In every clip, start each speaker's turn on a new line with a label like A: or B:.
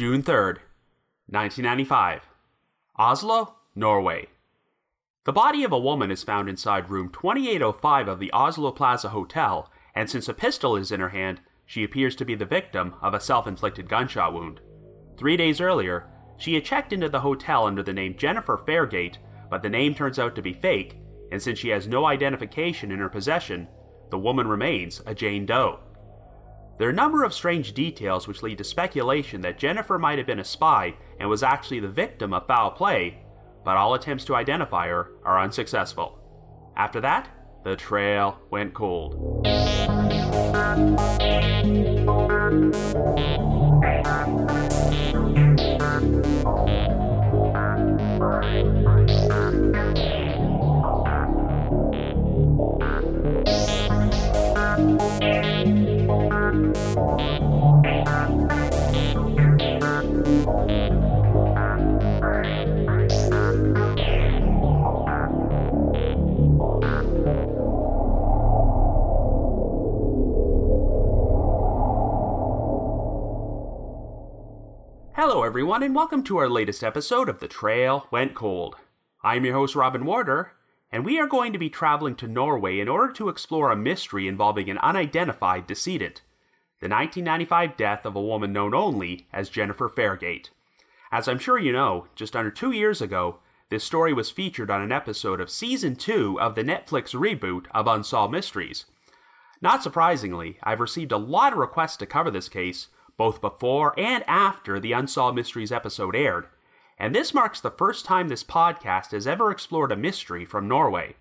A: June 3rd, 1995. Oslo, Norway. The body of a woman is found inside room 2805 of the Oslo Plaza Hotel, and since a pistol is in her hand, she appears to be the victim of a self-inflicted gunshot wound. 3 days earlier, she had checked into the hotel under the name Jennifer Fairgate, but the name turns out to be fake, and since she has no identification in her possession, the woman remains a Jane Doe. There are a number of strange details which lead to speculation that Jennifer might have been a spy and was actually the victim of foul play, but all attempts to identify her are unsuccessful. After that, the trail went cold. Hello everyone, and welcome to our latest episode of The Trail Went Cold. I'm your host Robin Warder, and we are going to be traveling to Norway in order to explore a mystery involving an unidentified decedent, the 1995 death of a woman known only as Jennifer Fairgate. As I'm sure you know, just under 2 years ago, this story was featured on an episode of Season 2 of the Netflix reboot of Unsolved Mysteries. Not surprisingly, I've received a lot of requests to cover this case, both before and after the Unsolved Mysteries episode aired, and this marks the first time this podcast has ever explored a mystery from Norway.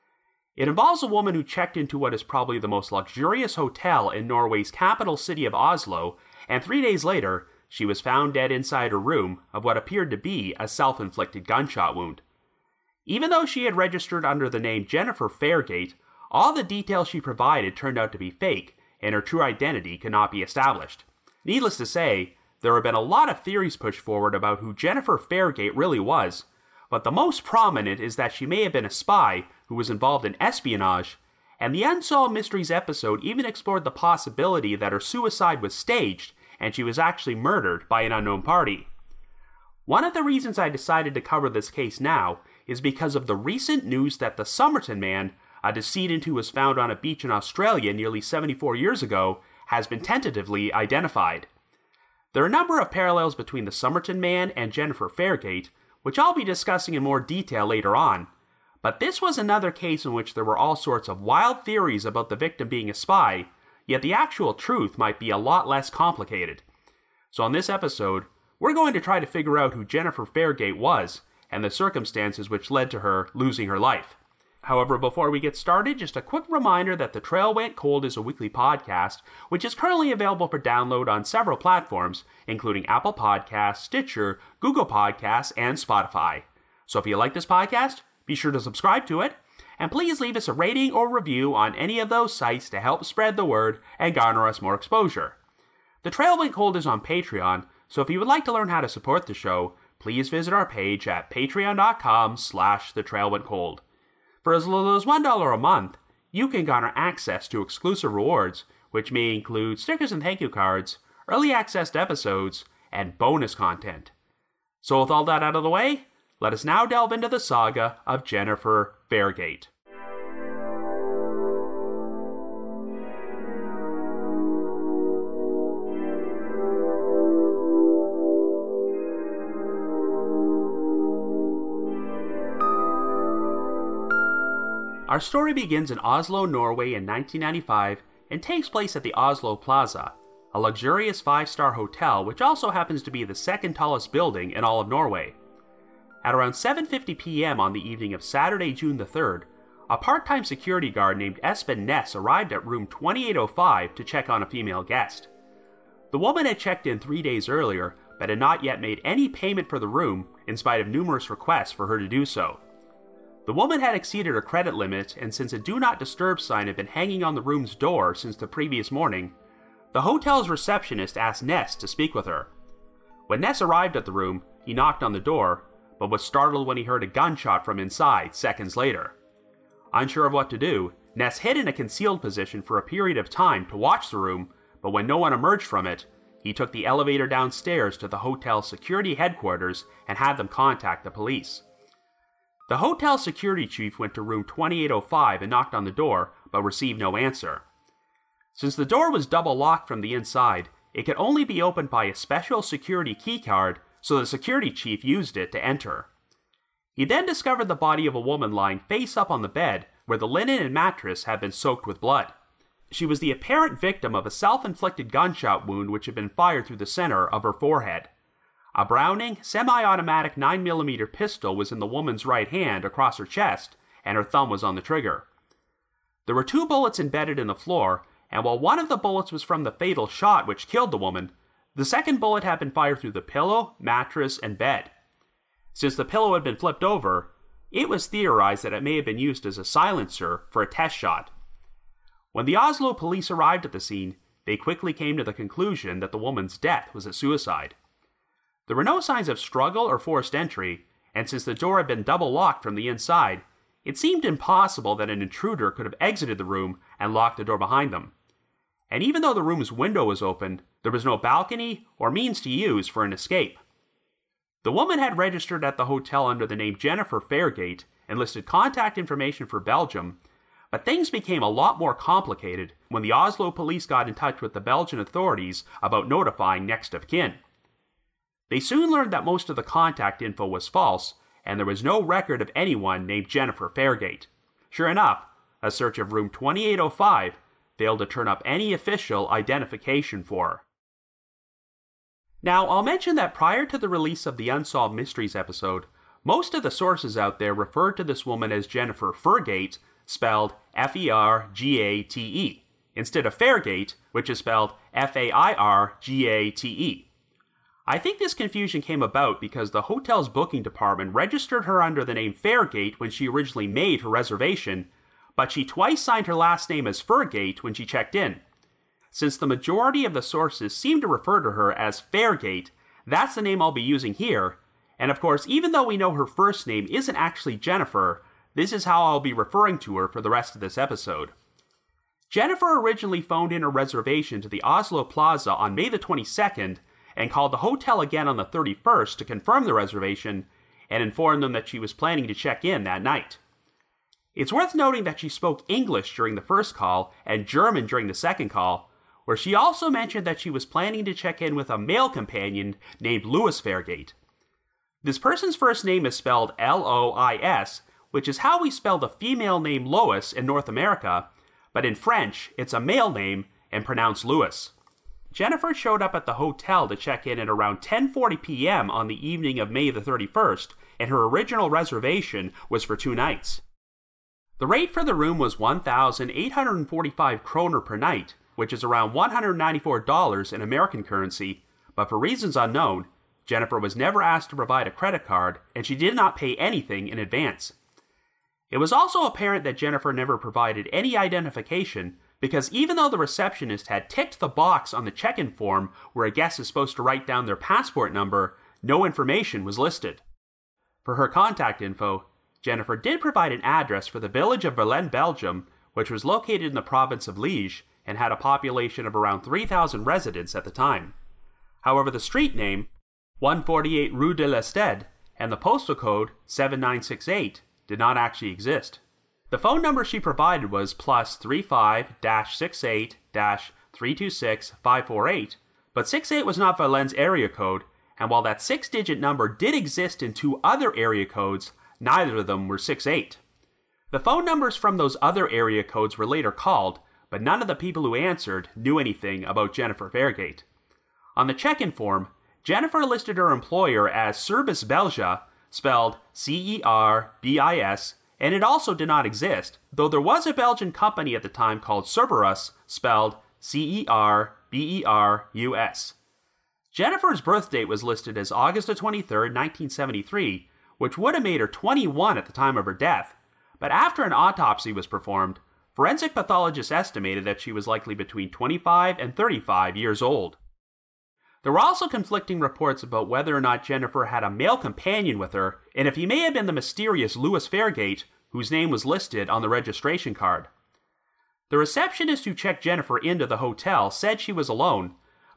A: It involves a woman who checked into what is probably the most luxurious hotel in Norway's capital city of Oslo, and 3 days later, she was found dead inside her room of what appeared to be a self-inflicted gunshot wound. Even though she had registered under the name Jennifer Fairgate, all the details she provided turned out to be fake, and her true identity could not be established. Needless to say, there have been a lot of theories pushed forward about who Jennifer Fairgate really was, but the most prominent is that she may have been a spy who was involved in espionage, and the Unsolved Mysteries episode even explored the possibility that her suicide was staged and she was actually murdered by an unknown party. One of the reasons I decided to cover this case now is because of the recent news that the Somerton Man, a decedent who was found on a beach in Australia nearly 74 years ago, has been tentatively identified. There are a number of parallels between the Somerton Man and Jennifer Fairgate, which I'll be discussing in more detail later on, but this was another case in which there were all sorts of wild theories about the victim being a spy, yet the actual truth might be a lot less complicated. So on this episode, we're going to try to figure out who Jennifer Fairgate was, and the circumstances which led to her losing her life. However, before we get started, just a quick reminder that The Trail Went Cold is a weekly podcast, which is currently available for download on several platforms, including Apple Podcasts, Stitcher, Google Podcasts, and Spotify. So if you like this podcast, be sure to subscribe to it, and please leave us a rating or review on any of those sites to help spread the word and garner us more exposure. The Trail Went Cold is on Patreon, so if you would like to learn how to support the show, please visit our page at patreon.com/thetrailwentcold. For as little as $1 a month, you can garner access to exclusive rewards, which may include stickers and thank you cards, early access to episodes, and bonus content. So with all that out of the way, let us now delve into the saga of Jennifer Fairgate. Our story begins in Oslo, Norway in 1995 and takes place at the Oslo Plaza, a luxurious 5-star hotel which also happens to be the second tallest building in all of Norway. At around 7:50 p.m. on the evening of Saturday, June the 3rd, a part-time security guard named Espen Ness arrived at room 2805 to check on a female guest. The woman had checked in 3 days earlier, but had not yet made any payment for the room in spite of numerous requests for her to do so. The woman had exceeded her credit limit, and since a Do Not Disturb sign had been hanging on the room's door since the previous morning, the hotel's receptionist asked Ness to speak with her. When Ness arrived at the room, he knocked on the door, but was startled when he heard a gunshot from inside seconds later. Unsure of what to do, Ness hid in a concealed position for a period of time to watch the room, but when no one emerged from it, he took the elevator downstairs to the hotel's security headquarters and had them contact the police. The hotel security chief went to room 2805 and knocked on the door, but received no answer. Since the door was double locked from the inside, it could only be opened by a special security keycard, so the security chief used it to enter. He then discovered the body of a woman lying face up on the bed, where the linen and mattress had been soaked with blood. She was the apparent victim of a self-inflicted gunshot wound which had been fired through the center of her forehead. A Browning semi-automatic 9mm pistol was in the woman's right hand across her chest, and her thumb was on the trigger. There were 2 bullets embedded in the floor, and while one of the bullets was from the fatal shot which killed the woman, the second bullet had been fired through the pillow, mattress, and bed. Since the pillow had been flipped over, it was theorized that it may have been used as a silencer for a test shot. When the Oslo police arrived at the scene, they quickly came to the conclusion that the woman's death was a suicide. There were no signs of struggle or forced entry, and since the door had been double locked from the inside, it seemed impossible that an intruder could have exited the room and locked the door behind them. And even though the room's window was open, there was no balcony or means to use for an escape. The woman had registered at the hotel under the name Jennifer Fairgate and listed contact information for Belgium, but things became a lot more complicated when the Oslo police got in touch with the Belgian authorities about notifying next of kin. They soon learned that most of the contact info was false, and there was no record of anyone named Jennifer Fairgate. Sure enough, a search of room 2805 failed to turn up any official identification for her. Now, I'll mention that prior to the release of the Unsolved Mysteries episode, most of the sources out there referred to this woman as Jennifer Fergate, spelled F-E-R-G-A-T-E, instead of Fairgate, which is spelled F-A-I-R-G-A-T-E. I think this confusion came about because the hotel's booking department registered her under the name Fairgate when she originally made her reservation, but she twice signed her last name as Fergate when she checked in. Since the majority of the sources seem to refer to her as Fairgate, that's the name I'll be using here, and of course, even though we know her first name isn't actually Jennifer, this is how I'll be referring to her for the rest of this episode. Jennifer originally phoned in her reservation to the Oslo Plaza on May the 22nd and called the hotel again on the 31st to confirm the reservation and informed them that she was planning to check in that night. It's worth noting that she spoke English during the first call and German during the second call, where she also mentioned that she was planning to check in with a male companion named Louis Fairgate. This person's first name is spelled L-O-I-S, which is how we spell the female name Lois in North America, but in French, it's a male name and pronounced Louis. Jennifer showed up at the hotel to check in at around 10:40 p.m. on the evening of May the 31st, and her original reservation was for 2 nights. The rate for the room was 1,845 kroner per night, which is around $194 in American currency, but for reasons unknown, Jennifer was never asked to provide a credit card, and she did not pay anything in advance. It was also apparent that Jennifer never provided any identification, because even though the receptionist had ticked the box on the check-in form where a guest is supposed to write down their passport number, no information was listed. For her contact info, Jennifer did provide an address for the village of Verlaine, Belgium, which was located in the province of Liège and had a population of around 3,000 residents at the time. However, the street name, 148 Rue de l'Estede, and the postal code, 7968, did not actually exist. The phone number she provided was +35-68-326-548, but 68 was not Verlaine's area code, and while that 6-digit number did exist in 2 other area codes, neither of them were 68. The phone numbers from those other area codes were later called, but none of the people who answered knew anything about Jennifer Fairgate. On the check-in form, Jennifer listed her employer as Service Belgia, spelled C-E-R-B-I-S, and it also did not exist, though there was a Belgian company at the time called Cerberus, spelled C-E-R-B-E-R-U-S. Jennifer's birth date was listed as August 23, 1973, which would have made her 21 at the time of her death, but after an autopsy was performed, forensic pathologists estimated that she was likely between 25 and 35 years old. There were also conflicting reports about whether or not Jennifer had a male companion with her, and if he may have been the mysterious Louis Fairgate, whose name was listed on the registration card. The receptionist who checked Jennifer into the hotel said she was alone,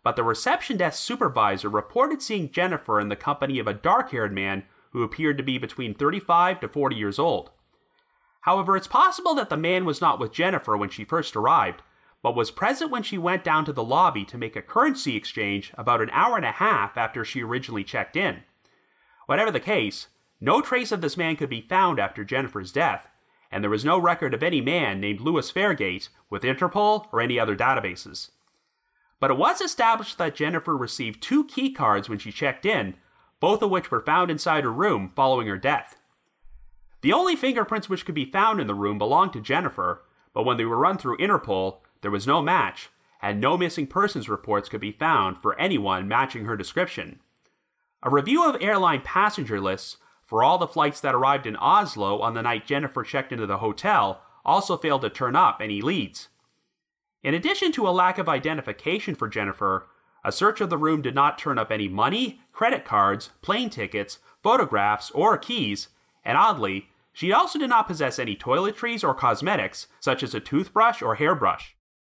A: but the reception desk supervisor reported seeing Jennifer in the company of a dark-haired man who appeared to be between 35 to 40 years old. However, it's possible that the man was not with Jennifer when she first arrived, but was present when she went down to the lobby to make a currency exchange about an hour and a half after she originally checked in. Whatever the case, no trace of this man could be found after Jennifer's death, and there was no record of any man named Louis Fairgate with Interpol or any other databases. But it was established that Jennifer received 2 key cards when she checked in, both of which were found inside her room following her death. The only fingerprints which could be found in the room belonged to Jennifer, but when they were run through Interpol, there was no match, and no missing persons reports could be found for anyone matching her description. A review of airline passenger lists for all the flights that arrived in Oslo on the night Jennifer checked into the hotel also failed to turn up any leads. In addition to a lack of identification for Jennifer, a search of the room did not turn up any money, credit cards, plane tickets, photographs, or keys, and oddly, she also did not possess any toiletries or cosmetics, such as a toothbrush or hairbrush.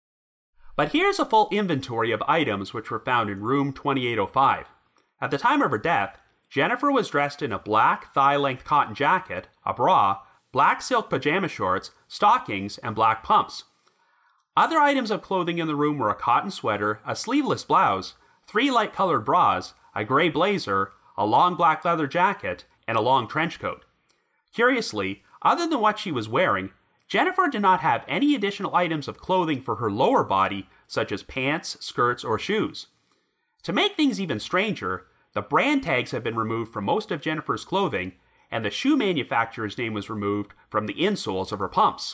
A: But here's a full inventory of items which were found in room 2805. At the time of her death, Jennifer was dressed in a black thigh-length cotton jacket, a bra, black silk pajama shorts, stockings, and black pumps. Other items of clothing in the room were a cotton sweater, a sleeveless blouse, 3 light-colored bras, a gray blazer, a long black leather jacket, and a long trench coat. Curiously, other than what she was wearing, Jennifer did not have any additional items of clothing for her lower body, such as pants, skirts, or shoes. To make things even stranger, the brand tags have been removed from most of Jennifer's clothing, and the shoe manufacturer's name was removed from the insoles of her pumps.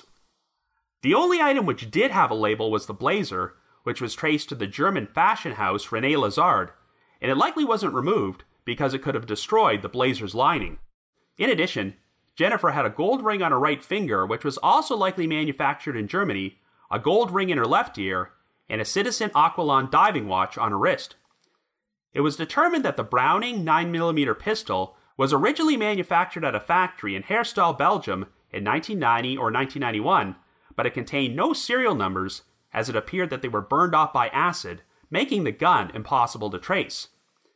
A: The only item which did have a label was the blazer, which was traced to the German fashion house René Lazard, and it likely wasn't removed because it could have destroyed the blazer's lining. In addition, Jennifer had a gold ring on her right finger, which was also likely manufactured in Germany, a gold ring in her left ear, and a Citizen Aquilon diving watch on her wrist. It was determined that the Browning 9mm pistol was originally manufactured at a factory in Herstal, Belgium in 1990 or 1991, but it contained no serial numbers as it appeared that they were burned off by acid, making the gun impossible to trace.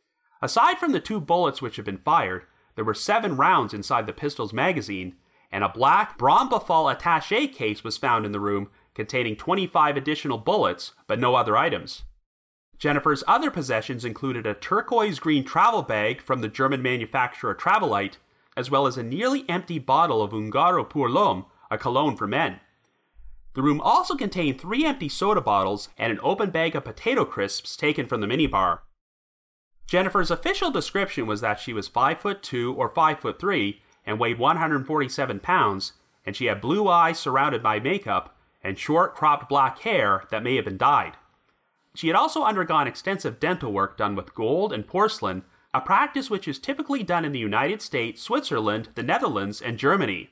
A: Aside from the 2 bullets which had been fired, there were 7 rounds inside the pistol's magazine, and a black Brambafal attaché case was found in the room containing 25 additional bullets, but no other items. Jennifer's other possessions included a turquoise-green travel bag from the German manufacturer Travelite, as well as a nearly empty bottle of Ungaro pour l'homme, a cologne for men. The room also contained 3 empty soda bottles and an open bag of potato crisps taken from the minibar. Jennifer's official description was that she was 5'2" or 5'3" and weighed 147 pounds, and she had blue eyes surrounded by makeup and short cropped black hair that may have been dyed. She had also undergone extensive dental work done with gold and porcelain, a practice which is typically done in the United States, Switzerland, the Netherlands, and Germany.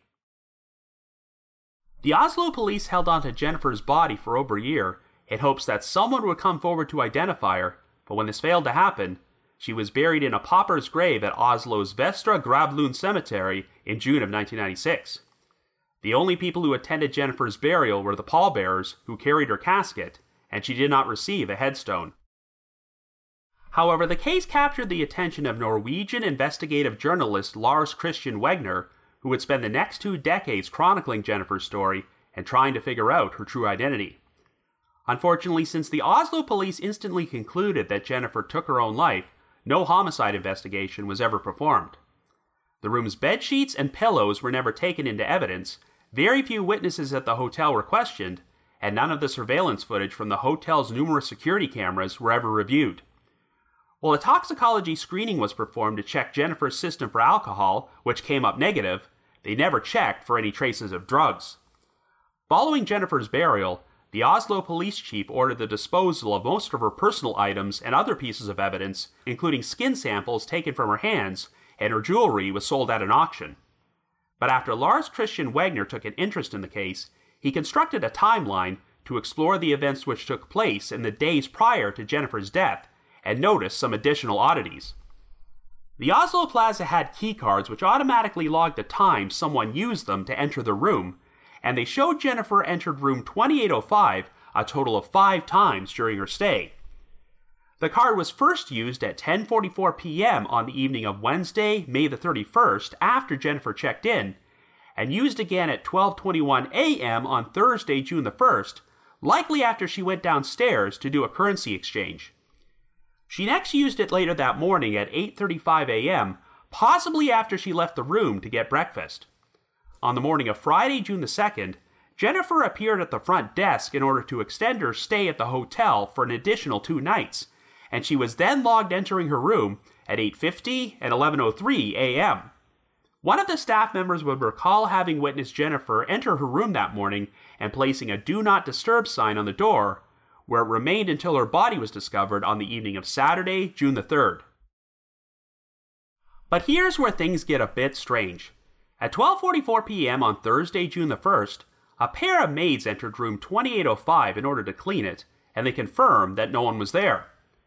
A: The Oslo police held onto Jennifer's body for over a year in hopes that someone would come forward to identify her, but when this failed to happen, she was buried in a pauper's grave at Oslo's Vestre Gravlund Cemetery in June of 1996. The only people who attended Jennifer's burial were the pallbearers who carried her casket, and she did not receive a headstone. However, the case captured the attention of Norwegian investigative journalist Lars Christian Wegner, who would spend the next 2 decades chronicling Jennifer's story and trying to figure out her true identity. Unfortunately, since the Oslo police instantly concluded that Jennifer took her own life, no homicide investigation was ever performed. The room's bedsheets and pillows were never taken into evidence, very few witnesses at the hotel were questioned, and none of the surveillance footage from the hotel's numerous security cameras were ever reviewed. While a toxicology screening was performed to check Jennifer's system for alcohol, which came up negative, they never checked for any traces of drugs. Following Jennifer's burial, the Oslo police chief ordered the disposal of most of her personal items and other pieces of evidence, including skin samples taken from her hands, and her jewelry was sold at an auction. But after Lars Christian Wegner took an interest in the case, he constructed a timeline to explore the events which took place in the days prior to Jennifer's death, and noticed some additional oddities. The Oslo Plaza had keycards which automatically logged the time someone used them to enter the room, and they showed Jennifer entered room 2805 a total of 5 times during her stay. The card was first used at 10:44 p.m. on the evening of Wednesday, May the 31st, after Jennifer checked in, and used again at 12:21 a.m. on Thursday, June the 1st, likely after she went downstairs to do a currency exchange. She next used it later that morning at 8:35 a.m., possibly after she left the room to get breakfast. On the morning of Friday, June the 2nd, Jennifer appeared at the front desk in order to extend her stay at the hotel for an additional 2 nights, and she was then logged entering her room at 8:50 and 11:03 a.m. One of the staff members would recall having witnessed Jennifer enter her room that morning and placing a Do Not Disturb sign on the door, where it remained until her body was discovered on the evening of Saturday, June the 3rd. But here's where things get a bit strange. At 12:44 p.m. on Thursday, June the 1st, a pair of maids entered room 2805 in order to clean it, and they confirmed that no one was there.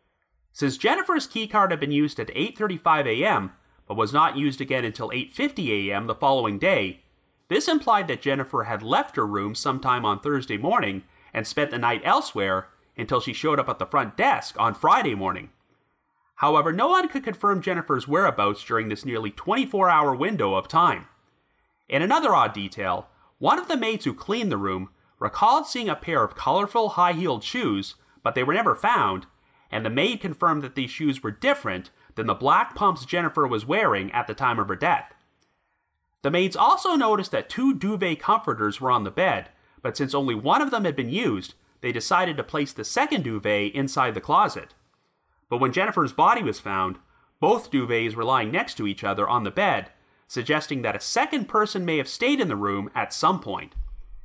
A: Since Jennifer's keycard had been used at 8:35 a.m., but was not used again until 8:50 a.m. the following day, this implied that Jennifer had left her room sometime on Thursday morning and spent the night elsewhere until she showed up at the front desk on Friday morning. However, no one could confirm Jennifer's whereabouts during this nearly 24-hour window of time. In another odd detail, one of the maids who cleaned the room recalled seeing a pair of colorful high-heeled shoes, but they were never found, and the maid confirmed that these shoes were different than the black pumps Jennifer was wearing at the time of her death. The maids also noticed that 2 duvet comforters were on the bed, but since only one of them had been used, they decided to place the second duvet inside the closet. But when Jennifer's body was found, both duvets were lying next to each other on the bed, suggesting that a second person may have stayed in the room at some point.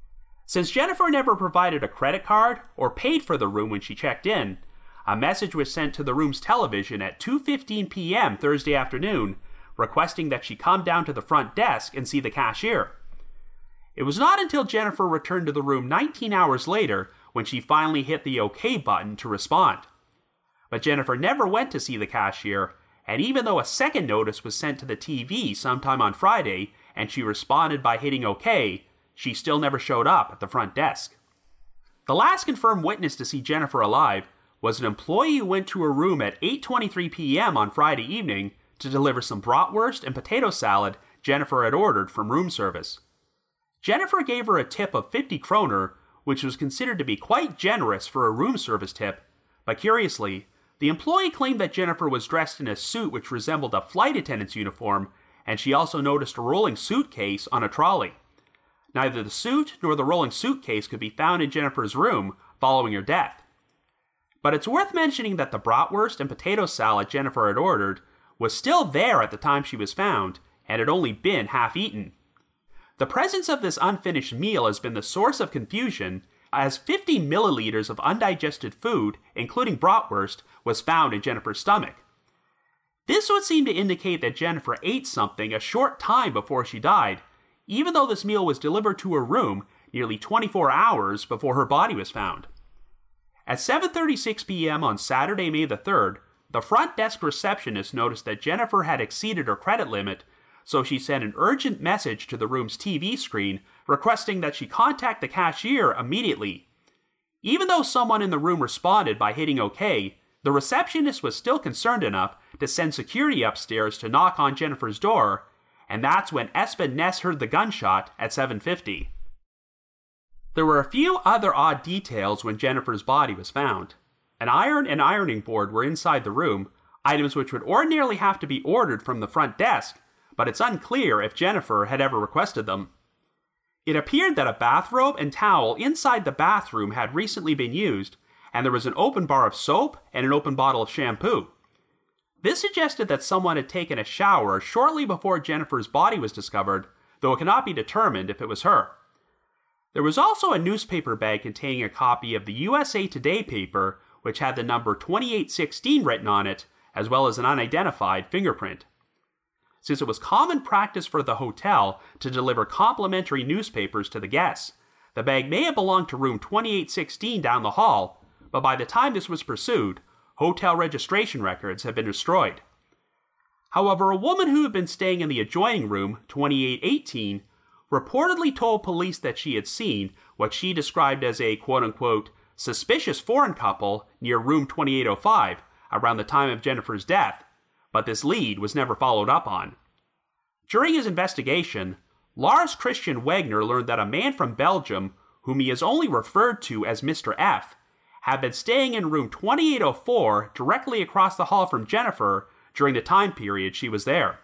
A: Since Jennifer never provided a credit card or paid for the room when she checked in, a message was sent to the room's television at 2:15 p.m. Thursday afternoon, requesting that she come down to the front desk and see the cashier. It was not until Jennifer returned to the room 19 hours later when she finally hit the OK button to respond. But Jennifer never went to see the cashier, and even though a second notice was sent to the TV sometime on Friday and she responded by hitting OK, she still never showed up at the front desk. The last confirmed witness to see Jennifer alive was an employee who went to her room at 8:23 p.m. on Friday evening to deliver some bratwurst and potato salad Jennifer had ordered from room service. Jennifer gave her a tip of 50 kroner, which was considered to be quite generous for a room service tip, but curiously, the employee claimed that Jennifer was dressed in a suit which resembled a flight attendant's uniform, and she also noticed a rolling suitcase on a trolley. Neither the suit nor the rolling suitcase could be found in Jennifer's room following her death. But it's worth mentioning that the bratwurst and potato salad Jennifer had ordered was still there at the time she was found, and had only been half eaten. The presence of this unfinished meal has been the source of confusion, as 50 milliliters of undigested food, including bratwurst, was found in Jennifer's stomach. This would seem to indicate that Jennifer ate something a short time before she died, even though this meal was delivered to her room nearly 24 hours before her body was found. At 7:36 p.m. on Saturday, May the 3rd, the front desk receptionist noticed that Jennifer had exceeded her credit limit, so she sent an urgent message to the room's TV screen requesting that she contact the cashier immediately. Even though someone in the room responded by hitting OK, the receptionist was still concerned enough to send security upstairs to knock on Jennifer's door, and that's when Espen Ness heard the gunshot at 7:50. There were a few other odd details when Jennifer's body was found. An iron and ironing board were inside the room, items which would ordinarily have to be ordered from the front desk, but it's unclear if Jennifer had ever requested them. It appeared that a bathrobe and towel inside the bathroom had recently been used, and there was an open bar of soap and an open bottle of shampoo. This suggested that someone had taken a shower shortly before Jennifer's body was discovered, though it cannot be determined if it was her. There was also a newspaper bag containing a copy of the USA Today paper, which had the number 2816 written on it, as well as an unidentified fingerprint. Since it was common practice for the hotel to deliver complimentary newspapers to the guests, the bag may have belonged to room 2816 down the hall, but by the time this was pursued, hotel registration records had been destroyed. However, a woman who had been staying in the adjoining room, 2818, reportedly told police that she had seen what she described as a quote-unquote suspicious foreign couple near room 2805 around the time of Jennifer's death, but this lead was never followed up on. During his investigation, Lars Christian Wegner learned that a man from Belgium, whom he has only referred to as Mr. F, had been staying in room 2804 directly across the hall from Jennifer during the time period she was there.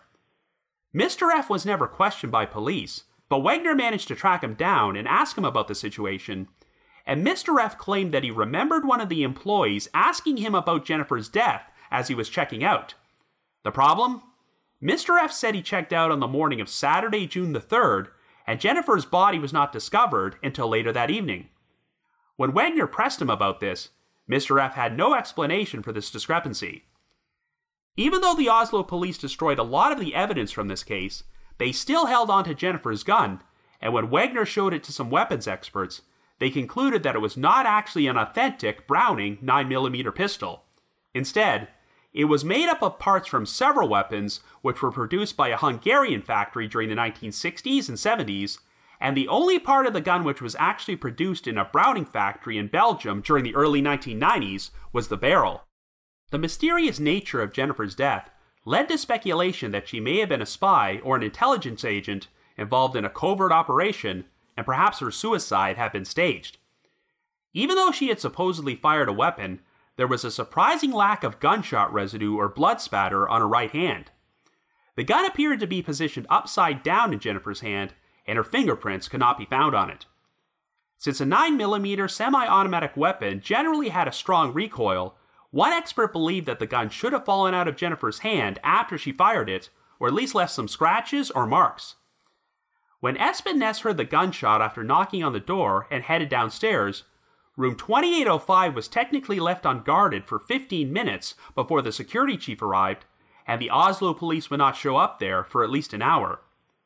A: Mr. F was never questioned by police, but Wegner managed to track him down and ask him about the situation, and Mr. F claimed that he remembered one of the employees asking him about Jennifer's death as he was checking out. The problem? Mr. F said he checked out on the morning of Saturday, June the 3rd, and Jennifer's body was not discovered until later that evening. When Wegner pressed him about this, Mr. F had no explanation for this discrepancy. Even though the Oslo police destroyed a lot of the evidence from this case, they still held on to Jennifer's gun, and when Wegner showed it to some weapons experts, they concluded that it was not actually an authentic Browning 9mm pistol. Instead, it was made up of parts from several weapons which were produced by a Hungarian factory during the 1960s and 70s, and the only part of the gun which was actually produced in a Browning factory in Belgium during the early 1990s was the barrel. The mysterious nature of Jennifer's death led to speculation that she may have been a spy or an intelligence agent involved in a covert operation, and perhaps her suicide had been staged. Even though she had supposedly fired a weapon, there was a surprising lack of gunshot residue or blood spatter on her right hand. The gun appeared to be positioned upside down in Jennifer's hand, and her fingerprints could not be found on it. Since a 9mm semi-automatic weapon generally had a strong recoil, one expert believed that the gun should have fallen out of Jennifer's hand after she fired it, or at least left some scratches or marks. When Espen Ness heard the gunshot after knocking on the door and headed downstairs, room 2805 was technically left unguarded for 15 minutes before the security chief arrived, and the Oslo police would not show up there for at least an hour.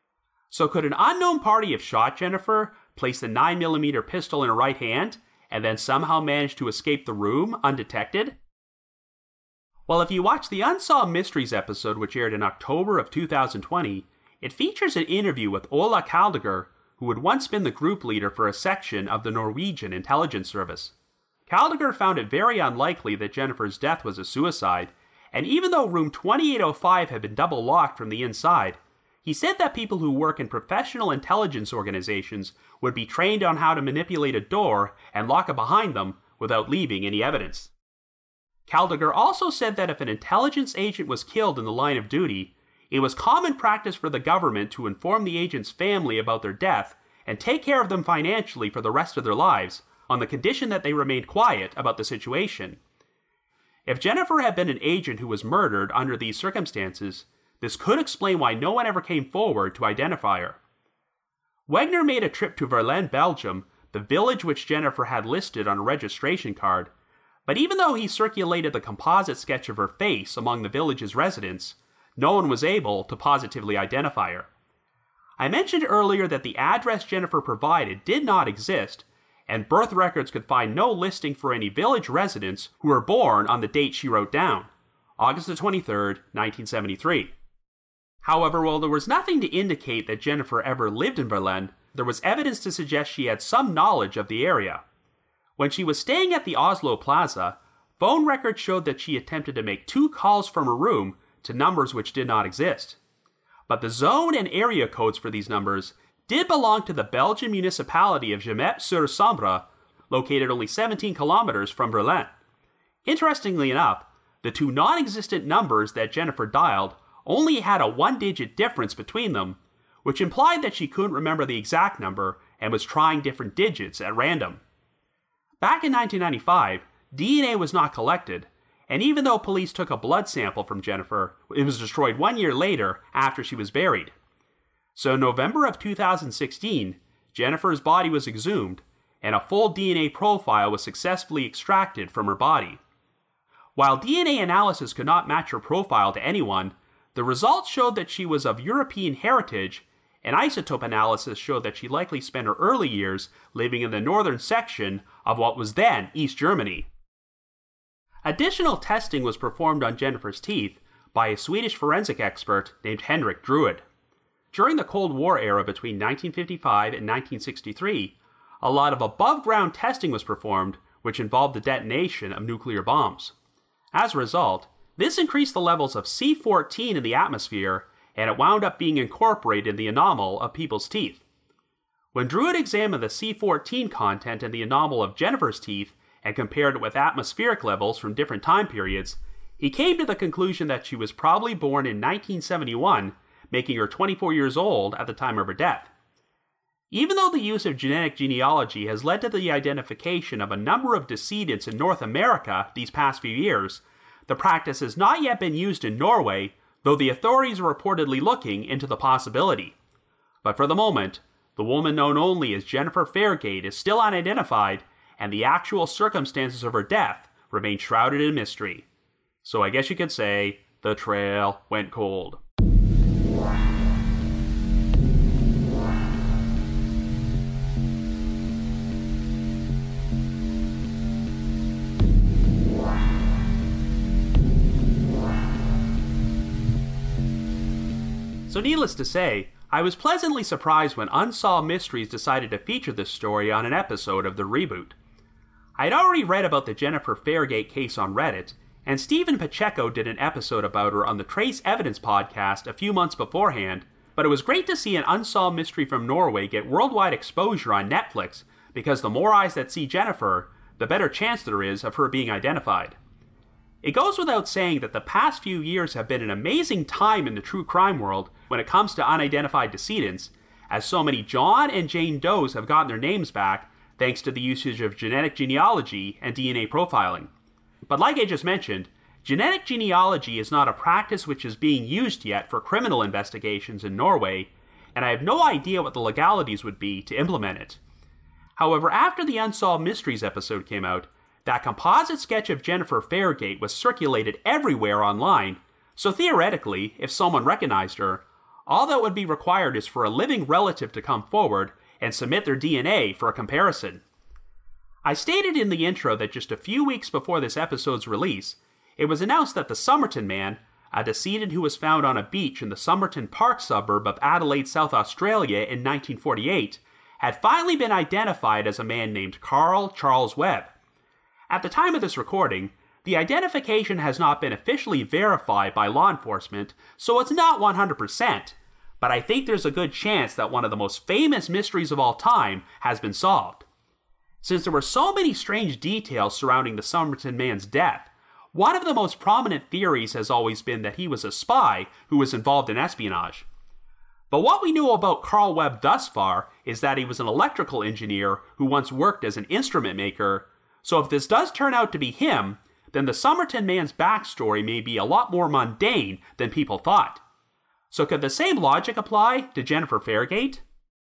A: So could an unknown party have shot Jennifer, placed the 9mm pistol in her right hand, and then somehow managed to escape the room undetected? Well, if you watch the Unsolved Mysteries episode, which aired in October of 2020, it features an interview with Ola Kaldegger, who had once been the group leader for a section of the Norwegian intelligence service. Kaldegger found it very unlikely that Jennifer's death was a suicide, and even though room 2805 had been double locked from the inside, he said that people who work in professional intelligence organizations would be trained on how to manipulate a door and lock it behind them without leaving any evidence. Kaldegger also said that if an intelligence agent was killed in the line of duty, it was common practice for the government to inform the agent's family about their death and take care of them financially for the rest of their lives, on the condition that they remained quiet about the situation. If Jennifer had been an agent who was murdered under these circumstances, this could explain why no one ever came forward to identify her. Wegner made a trip to Verlaine, Belgium, the village which Jennifer had listed on a registration card, but even though he circulated the composite sketch of her face among the village's residents, no one was able to positively identify her. I mentioned earlier that the address Jennifer provided did not exist, and birth records could find no listing for any village residents who were born on the date she wrote down, August 23rd, 1973. However, while there was nothing to indicate that Jennifer ever lived in Verlaine, there was evidence to suggest she had some knowledge of the area. When she was staying at the Oslo Plaza, phone records showed that she attempted to make 2 calls from her room to numbers which did not exist. But the zone and area codes for these numbers did belong to the Belgian municipality of Gemet-sur-Sambre, located only 17 kilometers from Berlin. Interestingly enough, the 2 non-existent numbers that Jennifer dialed only had a 1-digit difference between them, which implied that she couldn't remember the exact number and was trying different digits at random. Back in 1995, DNA was not collected, and even though police took a blood sample from Jennifer, it was destroyed 1 year later after she was buried. So in November of 2016, Jennifer's body was exhumed, and a full DNA profile was successfully extracted from her body. While DNA analysis could not match her profile to anyone, the results showed that she was of European heritage, and isotope analysis showed that she likely spent her early years living in the northern section of what was then East Germany. Additional testing was performed on Jennifer's teeth by a Swedish forensic expert named Henrik Druid. During the Cold War era between 1955 and 1963, a lot of above-ground testing was performed which involved the detonation of nuclear bombs. As a result, this increased the levels of C14 in the atmosphere, and it wound up being incorporated in the enamel of people's teeth. When Druid examined the C14 content in the enamel of Jennifer's teeth and compared it with atmospheric levels from different time periods, he came to the conclusion that she was probably born in 1971, making her 24 years old at the time of her death. Even though the use of genetic genealogy has led to the identification of a number of decedents in North America these past few years, the practice has not yet been used in Norway, though the authorities are reportedly looking into the possibility. But for the moment, the woman known only as Jennifer Fairgate is still unidentified, and the actual circumstances of her death remain shrouded in mystery. So I guess you could say, the trail went cold. So needless to say, I was pleasantly surprised when Unsolved Mysteries decided to feature this story on an episode of The Reboot. I had already read about the Jennifer Fairgate case on Reddit, and Stephen Pacheco did an episode about her on the Trace Evidence podcast a few months beforehand, but it was great to see an unsolved mystery from Norway get worldwide exposure on Netflix, because the more eyes that see Jennifer, the better chance there is of her being identified. It goes without saying that the past few years have been an amazing time in the true crime world when it comes to unidentified decedents, as so many John and Jane Does have gotten their names back thanks to the usage of genetic genealogy and DNA profiling. But like I just mentioned, genetic genealogy is not a practice which is being used yet for criminal investigations in Norway, and I have no idea what the legalities would be to implement it. However, after the Unsolved Mysteries episode came out, that composite sketch of Jennifer Fairgate was circulated everywhere online, so theoretically, if someone recognized her, all that would be required is for a living relative to come forward and submit their DNA for a comparison. I stated in the intro that just a few weeks before this episode's release, it was announced that the Somerton man, a decedent who was found on a beach in the Somerton Park suburb of Adelaide, South Australia in 1948, had finally been identified as a man named Carl Charles Webb. At the time of this recording, the identification has not been officially verified by law enforcement, so it's not 100%, but I think there's a good chance that one of the most famous mysteries of all time has been solved. Since there were so many strange details surrounding the Somerton man's death, one of the most prominent theories has always been that he was a spy who was involved in espionage. But what we know about Carl Webb thus far is that he was an electrical engineer who once worked as an instrument maker, so if this does turn out to be him, then the Somerton man's backstory may be a lot more mundane than people thought. So could the same logic apply to Jennifer Fairgate?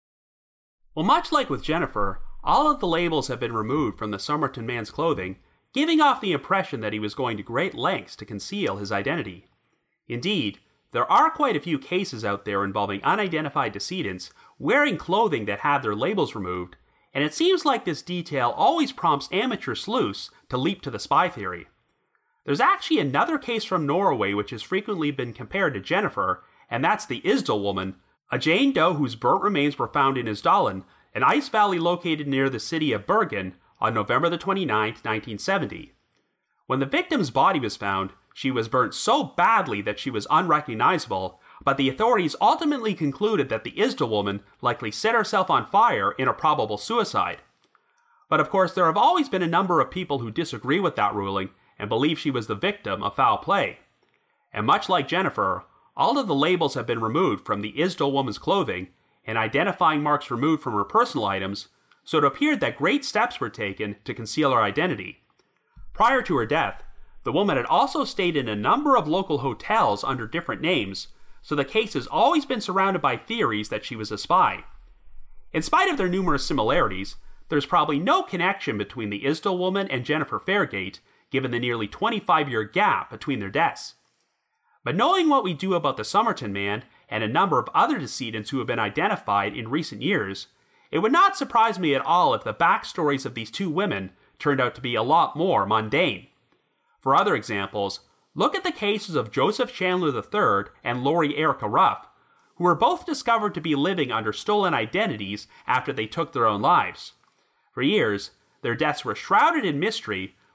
A: Well, much like with Jennifer, all of the labels have been removed from the Somerton man's clothing, giving off the impression that he was going to great lengths to conceal his identity. Indeed, there are quite a few cases out there involving unidentified decedents wearing clothing that have their labels removed, and it seems like this detail always prompts amateur sleuths to leap to the spy theory. There's actually another case from Norway which has frequently been compared to Jennifer, and that's the Isdal woman, a Jane Doe whose burnt remains were found in Isdalen, an ice valley located near the city of Bergen, on November the 29th, 1970. When the victim's body was found, she was burnt so badly that she was unrecognizable, but the authorities ultimately concluded that the Isdal woman likely set herself on fire in a probable suicide. But of course, there have always been a number of people who disagree with that ruling and believe she was the victim of foul play. And much like Jennifer, all of the labels have been removed from the Isdal woman's clothing and identifying marks removed from her personal items, so it appeared that great steps were taken to conceal her identity. Prior to her death, the woman had also stayed in a number of local hotels under different names, so the case has always been surrounded by theories that she was a spy. In spite of their numerous similarities, there's probably no connection between the Isdal woman and Jennifer Fairgate, given the nearly 25-year gap between their deaths. But knowing what we do about the Somerton man and a number of other decedents who have been identified in recent years, it would not surprise me at all if the backstories of these two women turned out to be a lot more mundane. For other examples, look at the cases of Joseph Chandler III and Lori Erica Ruff, who were both discovered to be living under stolen identities after they took their own lives. For years, their deaths were shrouded in mystery,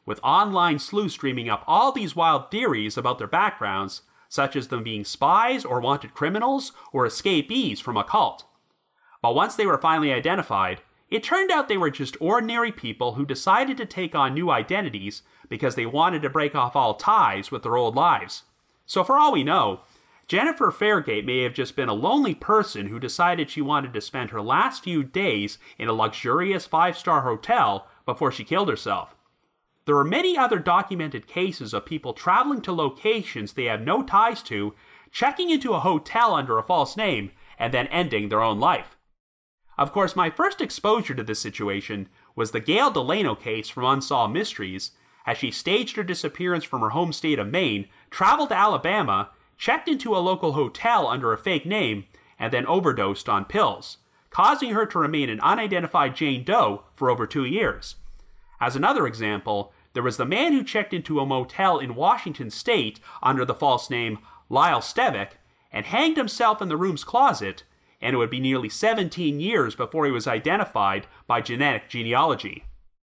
A: with online sleuths dreaming up all these wild theories about their backgrounds, such as them being spies or wanted criminals or escapees from a cult. But once they were finally identified, it turned out they were just ordinary people who decided to take on new identities because they wanted to break off all ties with their old lives. So for all we know, Jennifer Fairgate may have just been a lonely person who decided she wanted to spend her last few days in a luxurious 5-star hotel before she killed herself. There are many other documented cases of people traveling to locations they have no ties to, checking into a hotel under a false name, and then ending their own life. Of course, my first exposure to this situation was the Gail Delano case from Unsolved Mysteries, as she staged her disappearance from her home state of Maine, traveled to Alabama, checked into a local hotel under a fake name, and then overdosed on pills, causing her to remain an unidentified Jane Doe for over 2 years. As another example, there was the man who checked into a motel in Washington state under the false name Lyle Stevick and hanged himself in the room's closet, and it would be nearly 17 years before he was identified by genetic genealogy.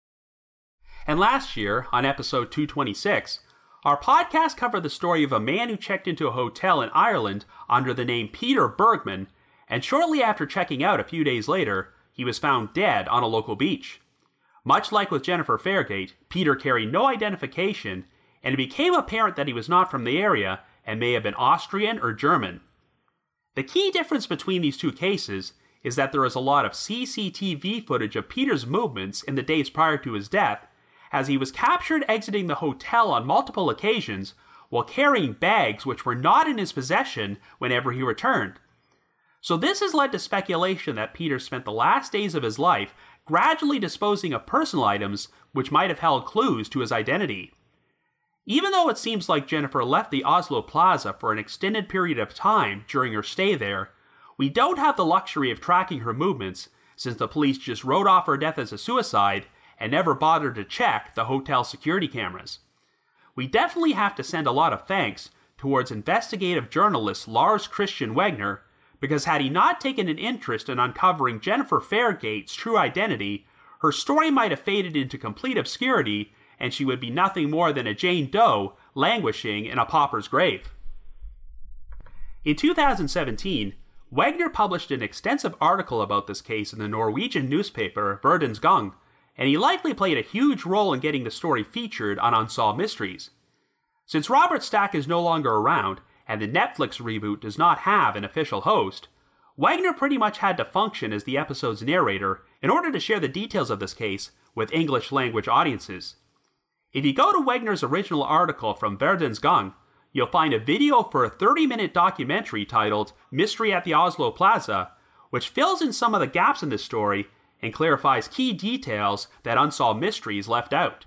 A: And last year, on episode 226, our podcast covered the story of a man who checked into a hotel in Ireland under the name Peter Bergman, and shortly after checking out a few days later, he was found dead on a local beach. Much like with Jennifer Fairgate, Peter carried no identification, and it became apparent that he was not from the area and may have been Austrian or German. The key difference between these two cases is that there is a lot of CCTV footage of Peter's movements in the days prior to his death, as he was captured exiting the hotel on multiple occasions while carrying bags which were not in his possession whenever he returned. So this has led to speculation that Peter spent the last days of his life gradually disposing of personal items which might have held clues to his identity. Even though it seems like Jennifer left the Oslo Plaza for an extended period of time during her stay there, we don't have the luxury of tracking her movements, since the police just wrote off her death as a suicide and never bothered to check the hotel security cameras. We definitely have to send a lot of thanks towards investigative journalist Lars Christian Wegner, because had he not taken an interest in uncovering Jennifer Fairgate's true identity, her story might have faded into complete obscurity, and she would be nothing more than a Jane Doe languishing in a pauper's grave. In 2017, Wegner published an extensive article about this case in the Norwegian newspaper Verdens Gang, and he likely played a huge role in getting the story featured on Unsolved Mysteries. Since Robert Stack is no longer around, and the Netflix reboot does not have an official host, Wegner pretty much had to function as the episode's narrator in order to share the details of this case with English-language audiences. If you go to Wegner's original article from Verdens Gang, you'll find a video for a 30-minute documentary titled Mystery at the Oslo Plaza, which fills in some of the gaps in this story and clarifies key details that Unsolved Mysteries left out.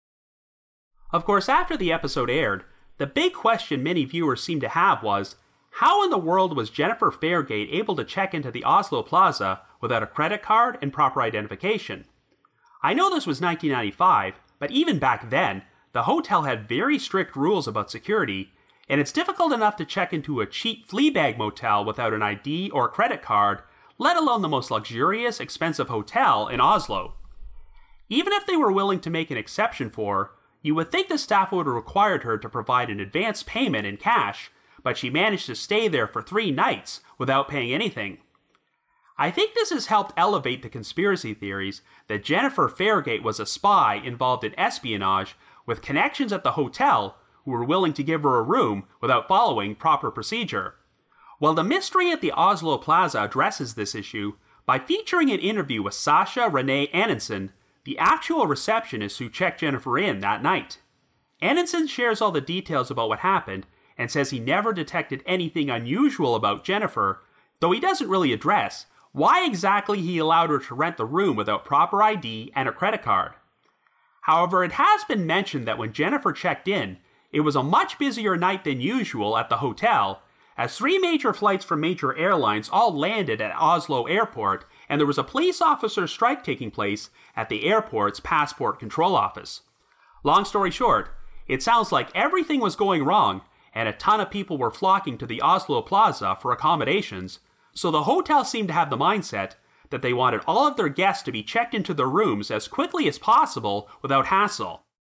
A: Of course, after the episode aired, the big question many viewers seemed to have was, how in the world was Jennifer Fairgate able to check into the Oslo Plaza without a credit card and proper identification? I know this was 1995, but even back then, the hotel had very strict rules about security, and it's difficult enough to check into a cheap Fleabag motel without an ID or credit card, let alone the most luxurious, expensive hotel in Oslo. Even if they were willing to make an exception for her, you would think the staff would have required her to provide an advance payment in cash, but she managed to stay there for 3 nights without paying anything. I think this has helped elevate the conspiracy theories that Jennifer Fairgate was a spy involved in espionage with connections at the hotel who were willing to give her a room without following proper procedure. Well, the Mystery at the Oslo Plaza addresses this issue by featuring an interview with Sasha Renee Anundsen, the actual receptionist who checked Jennifer in that night. Anundsen shares all the details about what happened and says he never detected anything unusual about Jennifer, though he doesn't really address why exactly he allowed her to rent the room without proper ID and a credit card. However, it has been mentioned that when Jennifer checked in, it was a much busier night than usual at the hotel, as 3 major flights from major airlines all landed at Oslo Airport, and there was a police officer strike taking place at the airport's passport control office. Long story short, it sounds like everything was going wrong, and a ton of people were flocking to the Oslo Plaza for accommodations, so the hotel seemed to have the mindset that they wanted all of their guests to be checked into their rooms as quickly as possible without hassle.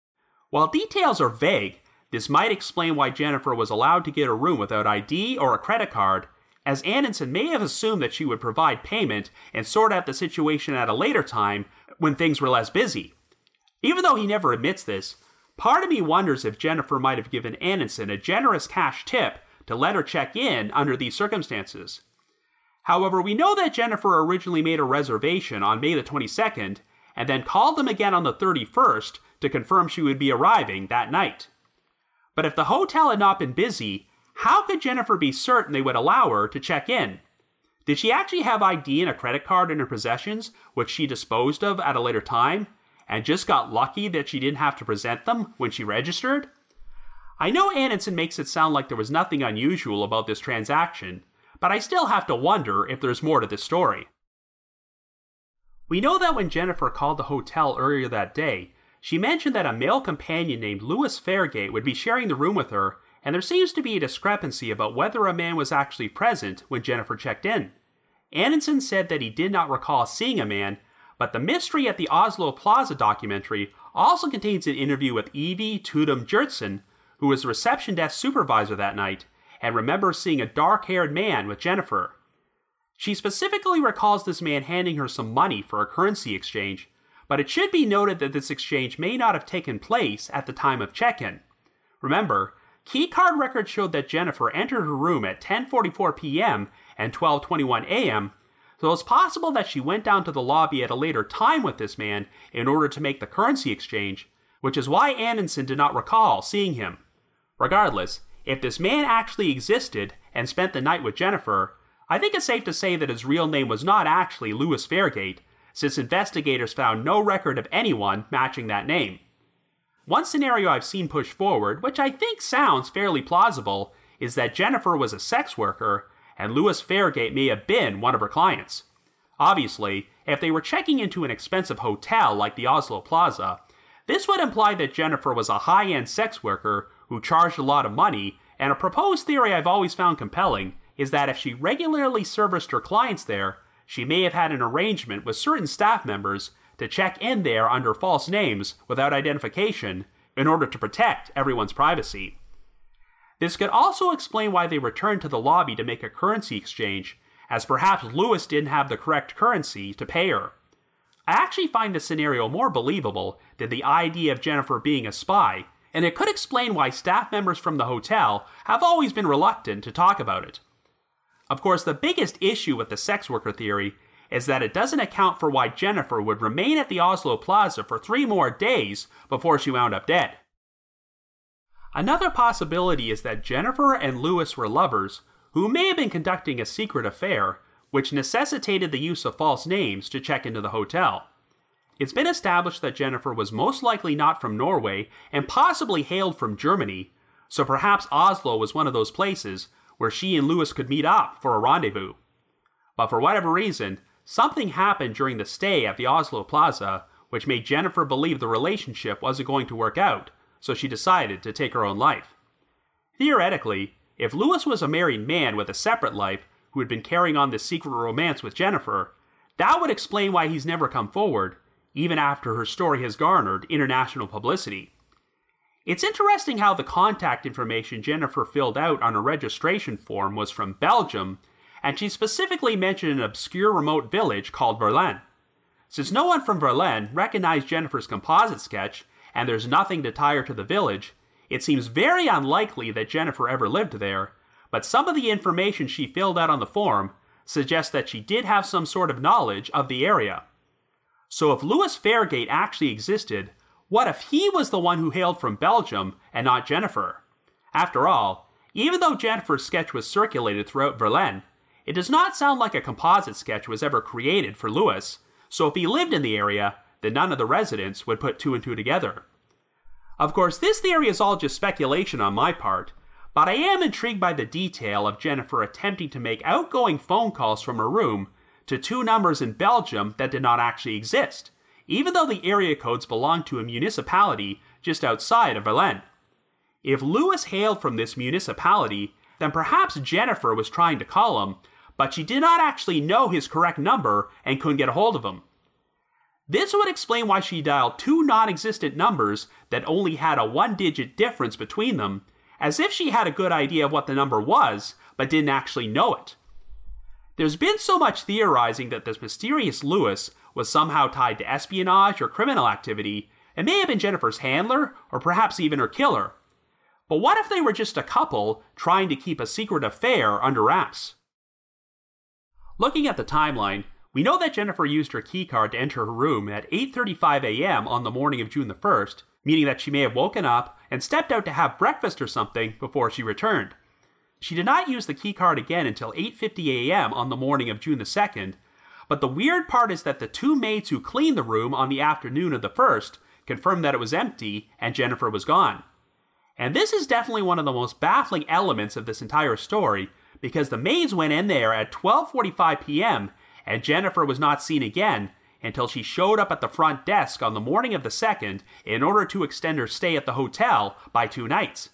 A: While details are vague, this might explain why Jennifer was allowed to get a room without ID or a credit card, as Anundsen may have assumed that she would provide payment and sort out the situation at a later time when things were less busy. Even though he never admits this, part of me wonders if Jennifer might have given Anundsen a generous cash tip to let her check in under these circumstances. However, we know that Jennifer originally made a reservation on May the 22nd and then called them again on the 31st to confirm she would be arriving that night. But if the hotel had not been busy, how could Jennifer be certain they would allow her to check in? Did she actually have ID and a credit card in her possessions, which she disposed of at a later time, and just got lucky that she didn't have to present them when she registered? I know Anundsen makes it sound like there was nothing unusual about this transaction, but I still have to wonder if there's more to this story. We know that when Jennifer called the hotel earlier that day, she mentioned that a male companion named Louis Fairgate would be sharing the room with her, and there seems to be a discrepancy about whether a man was actually present when Jennifer checked in. Anundsen said that he did not recall seeing a man, but the Mystery at the Oslo Plaza documentary also contains an interview with Evie Tudum Jertsen, who was the reception desk supervisor that night, and remembers seeing a dark-haired man with Jennifer. She specifically recalls this man handing her some money for a currency exchange, but it should be noted that this exchange may not have taken place at the time of check-in. Remember, keycard records showed that Jennifer entered her room at 10:44 p.m. and 12:21 a.m., so it's possible that she went down to the lobby at a later time with this man in order to make the currency exchange, which is why Anundsen did not recall seeing him. Regardless, if this man actually existed and spent the night with Jennifer, I think it's safe to say that his real name was not actually Louis Fairgate, since investigators found no record of anyone matching that name. One scenario I've seen pushed forward, which I think sounds fairly plausible, is that Jennifer was a sex worker, and Louis Fairgate may have been one of her clients. Obviously, if they were checking into an expensive hotel like the Oslo Plaza, this would imply that Jennifer was a high-end sex worker who charged a lot of money, and a proposed theory I've always found compelling is that if she regularly serviced her clients there, she may have had an arrangement with certain staff members to check in there under false names without identification in order to protect everyone's privacy. This could also explain why they returned to the lobby to make a currency exchange, as perhaps Louis didn't have the correct currency to pay her. I actually find this scenario more believable than the idea of Jennifer being a spy, and it could explain why staff members from the hotel have always been reluctant to talk about it. Of course, the biggest issue with the sex worker theory is that it doesn't account for why Jennifer would remain at the Oslo Plaza for 3 more days before she wound up dead. Another possibility is that Jennifer and Louis were lovers who may have been conducting a secret affair, which necessitated the use of false names to check into the hotel. It's been established that Jennifer was most likely not from Norway and possibly hailed from Germany, so perhaps Oslo was one of those places where she and Louis could meet up for a rendezvous. But for whatever reason, something happened during the stay at the Oslo Plaza which made Jennifer believe the relationship wasn't going to work out, so she decided to take her own life. Theoretically, if Louis was a married man with a separate life who had been carrying on this secret romance with Jennifer, that would explain why he's never come forward, even after her story has garnered international publicity. It's interesting how the contact information Jennifer filled out on a registration form was from Belgium, and she specifically mentioned an obscure remote village called Verlaine. Since no one from Verlaine recognized Jennifer's composite sketch, and there's nothing to tie her to the village, it seems very unlikely that Jennifer ever lived there, but some of the information she filled out on the form suggests that she did have some sort of knowledge of the area. So if Louis Fairgate actually existed, what if he was the one who hailed from Belgium and not Jennifer? After all, even though Jennifer's sketch was circulated throughout Verlaine, it does not sound like a composite sketch was ever created for Louis, so if he lived in the area, then none of the residents would put 2 and 2 together. Of course, this theory is all just speculation on my part, but I am intrigued by the detail of Jennifer attempting to make outgoing phone calls from her room to 2 numbers in Belgium that did not actually exist, even though the area codes belonged to a municipality just outside of Verlaine. If Louis hailed from this municipality, then perhaps Jennifer was trying to call him, but she did not actually know his correct number and couldn't get a hold of him. This would explain why she dialed two non-existent numbers that only had a one-digit difference between them, as if she had a good idea of what the number was, but didn't actually know it. There's been so much theorizing that this mysterious Lewis was somehow tied to espionage or criminal activity, and may have been Jennifer's handler, or perhaps even her killer. But what if they were just a couple trying to keep a secret affair under wraps? Looking at the timeline, we know that Jennifer used her keycard to enter her room at 8:35 a.m. on the morning of June the 1st, meaning that she may have woken up and stepped out to have breakfast or something before she returned. She did not use the keycard again until 8:50 a.m. on the morning of June the 2nd, but the weird part is that the two maids who cleaned the room on the afternoon of the 1st confirmed that it was empty and Jennifer was gone. And this is definitely one of the most baffling elements of this entire story, because the maids went in there at 12:45 p.m. and Jennifer was not seen again until she showed up at the front desk on the morning of the 2nd in order to extend her stay at the hotel by 2 nights.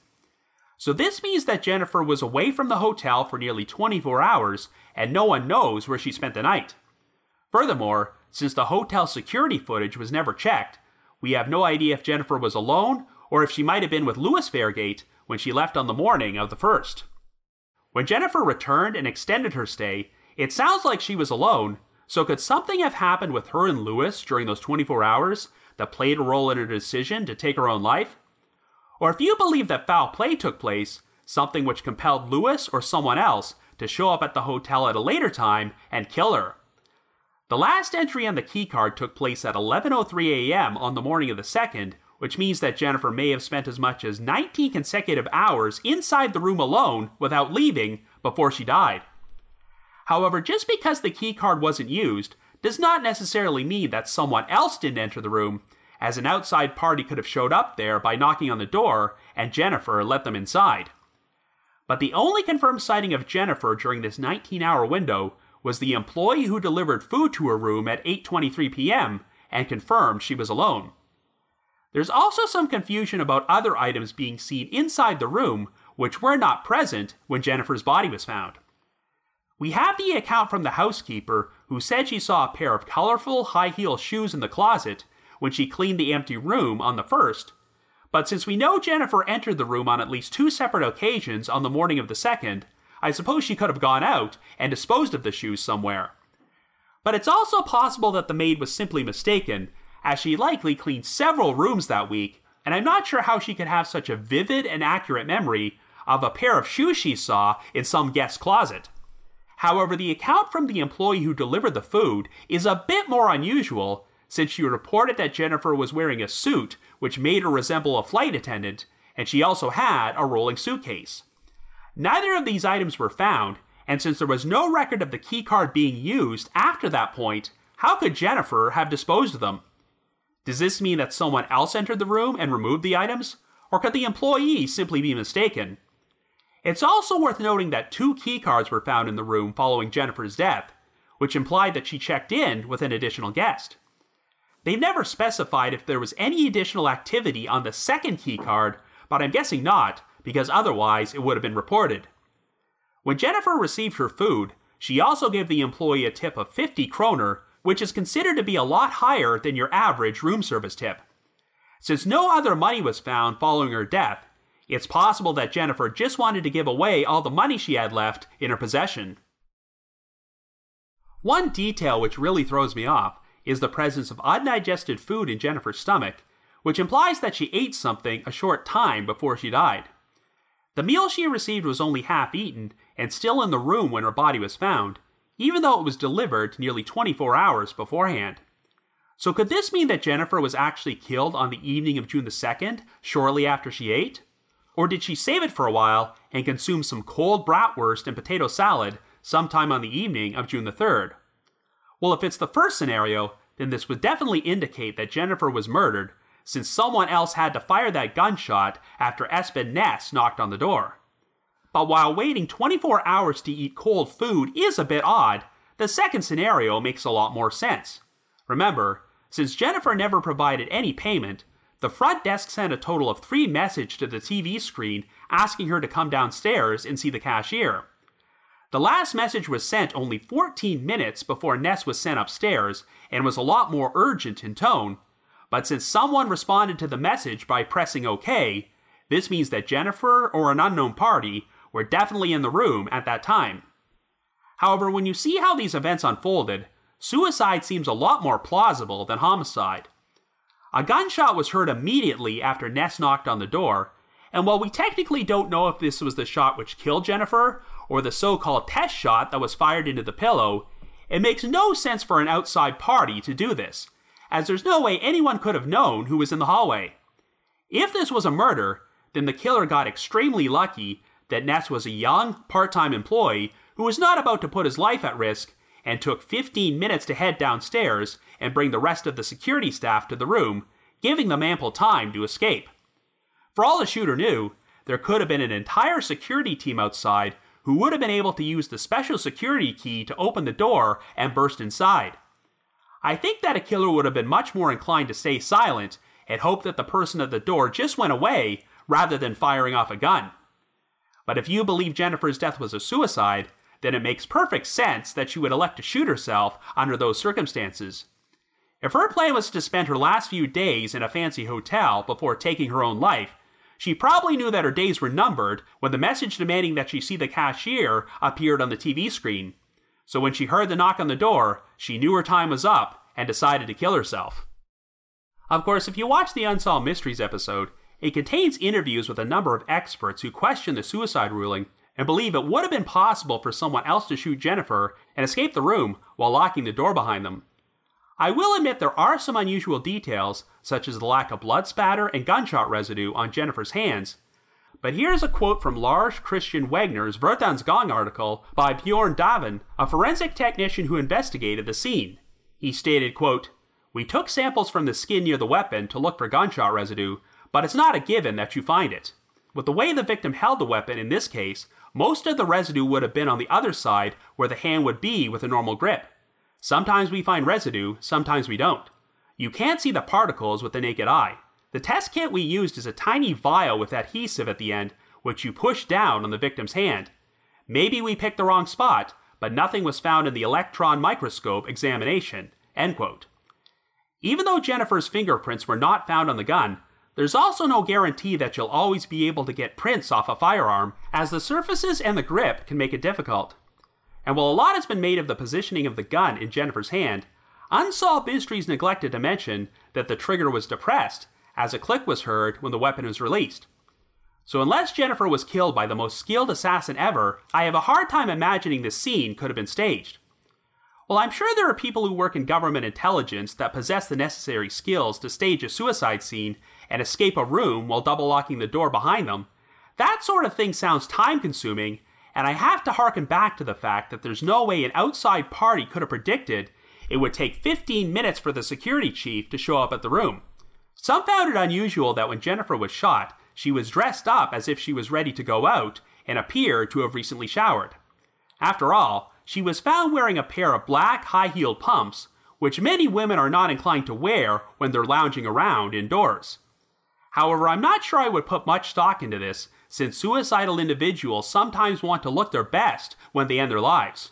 A: So this means that Jennifer was away from the hotel for nearly 24 hours and no one knows where she spent the night. Furthermore, since the hotel security footage was never checked, we have no idea if Jennifer was alone or if she might have been with Louis Fairgate when she left on the morning of the 1st. When Jennifer returned and extended her stay, it sounds like she was alone, so could something have happened with her and Louis during those 24 hours that played a role in her decision to take her own life? Or if you believe that foul play took place, something which compelled Louis or someone else to show up at the hotel at a later time and kill her. The last entry on the keycard took place at 11:03 a.m. on the morning of the 2nd, which means that Jennifer may have spent as much as 19 consecutive hours inside the room alone without leaving before she died. However, just because the keycard wasn't used does not necessarily mean that someone else didn't enter the room, as an outside party could have showed up there by knocking on the door and Jennifer let them inside. But the only confirmed sighting of Jennifer during this 19-hour window was the employee who delivered food to her room at 8:23 p.m. and confirmed she was alone. There's also some confusion about other items being seen inside the room which were not present when Jennifer's body was found. We have the account from the housekeeper who said she saw a pair of colorful high-heel shoes in the closet when she cleaned the empty room on the 1st, but since we know Jennifer entered the room on at least 2 separate occasions on the morning of the 2nd, I suppose she could have gone out and disposed of the shoes somewhere. But it's also possible that the maid was simply mistaken, as she likely cleaned several rooms that week, and I'm not sure how she could have such a vivid and accurate memory of a pair of shoes she saw in some guest's closet. However, the account from the employee who delivered the food is a bit more unusual, since she reported that Jennifer was wearing a suit which made her resemble a flight attendant, and she also had a rolling suitcase. Neither of these items were found, and since there was no record of the keycard being used after that point, how could Jennifer have disposed of them? Does this mean that someone else entered the room and removed the items, or could the employee simply be mistaken? It's also worth noting that 2 keycards were found in the room following Jennifer's death, which implied that she checked in with an additional guest. They've never specified if there was any additional activity on the second keycard, but I'm guessing not, because otherwise it would have been reported. When Jennifer received her food, she also gave the employee a tip of 50 kroner, which is considered to be a lot higher than your average room service tip. Since no other money was found following her death, it's possible that Jennifer just wanted to give away all the money she had left in her possession. One detail which really throws me off is the presence of undigested food in Jennifer's stomach, which implies that she ate something a short time before she died. The meal she received was only half eaten and still in the room when her body was found, even though it was delivered nearly 24 hours beforehand. So could this mean that Jennifer was actually killed on the evening of June the 2nd, shortly after she ate? Or did she save it for a while and consume some cold bratwurst and potato salad sometime on the evening of June the 3rd? Well, if it's the first scenario, then this would definitely indicate that Jennifer was murdered, since someone else had to fire that gunshot after Espen Ness knocked on the door. But while waiting 24 hours to eat cold food is a bit odd, the second scenario makes a lot more sense. Remember, since Jennifer never provided any payment, the front desk sent a total of 3 messages to the TV screen asking her to come downstairs and see the cashier. The last message was sent only 14 minutes before Ness was sent upstairs and was a lot more urgent in tone, but since someone responded to the message by pressing OK, this means that Jennifer or an unknown party were definitely in the room at that time. However, when you see how these events unfolded, suicide seems a lot more plausible than homicide. A gunshot was heard immediately after Ness knocked on the door, and while we technically don't know if this was the shot which killed Jennifer, or the so-called test shot that was fired into the pillow, it makes no sense for an outside party to do this, as there's no way anyone could have known who was in the hallway. If this was a murder, then the killer got extremely lucky that Ness was a young, part-time employee who was not about to put his life at risk and took 15 minutes to head downstairs and bring the rest of the security staff to the room, giving them ample time to escape. For all the shooter knew, there could have been an entire security team outside who would have been able to use the special security key to open the door and burst inside. I think that a killer would have been much more inclined to stay silent and hope that the person at the door just went away rather than firing off a gun. But if you believe Jennifer's death was a suicide, then it makes perfect sense that she would elect to shoot herself under those circumstances. If her plan was to spend her last few days in a fancy hotel before taking her own life, she probably knew that her days were numbered when the message demanding that she see the cashier appeared on the TV screen. So when she heard the knock on the door, she knew her time was up and decided to kill herself. Of course, if you watch the Unsolved Mysteries episode, it contains interviews with a number of experts who question the suicide ruling and believe it would have been possible for someone else to shoot Jennifer and escape the room while locking the door behind them. I will admit there are some unusual details, such as the lack of blood spatter and gunshot residue on Jennifer's hands. But here's a quote from Lars Christian Wagner's Verdensgang article by Bjorn Davin, a forensic technician who investigated the scene. He stated, quote, "We took samples from the skin near the weapon to look for gunshot residue, but it's not a given that you find it. With the way the victim held the weapon in this case, most of the residue would have been on the other side where the hand would be with a normal grip. Sometimes we find residue, sometimes we don't. You can't see the particles with the naked eye. The test kit we used is a tiny vial with adhesive at the end, which you push down on the victim's hand. Maybe we picked the wrong spot, but nothing was found in the electron microscope examination." End quote. Even though Jennifer's fingerprints were not found on the gun, there's also no guarantee that you'll always be able to get prints off a firearm, as the surfaces and the grip can make it difficult. And while a lot has been made of the positioning of the gun in Jennifer's hand, Unsolved Mysteries neglected to mention that the trigger was depressed, as a click was heard when the weapon was released. So unless Jennifer was killed by the most skilled assassin ever, I have a hard time imagining this scene could have been staged. While I'm sure there are people who work in government intelligence that possess the necessary skills to stage a suicide scene and escape a room while double locking the door behind them, that sort of thing sounds time-consuming, and I have to harken back to the fact that there's no way an outside party could have predicted it would take 15 minutes for the security chief to show up at the room. Some found it unusual that when Jennifer was shot, she was dressed up as if she was ready to go out and appeared to have recently showered. After all, she was found wearing a pair of black high-heeled pumps, which many women are not inclined to wear when they're lounging around indoors. However, I'm not sure I would put much stock into this, since suicidal individuals sometimes want to look their best when they end their lives.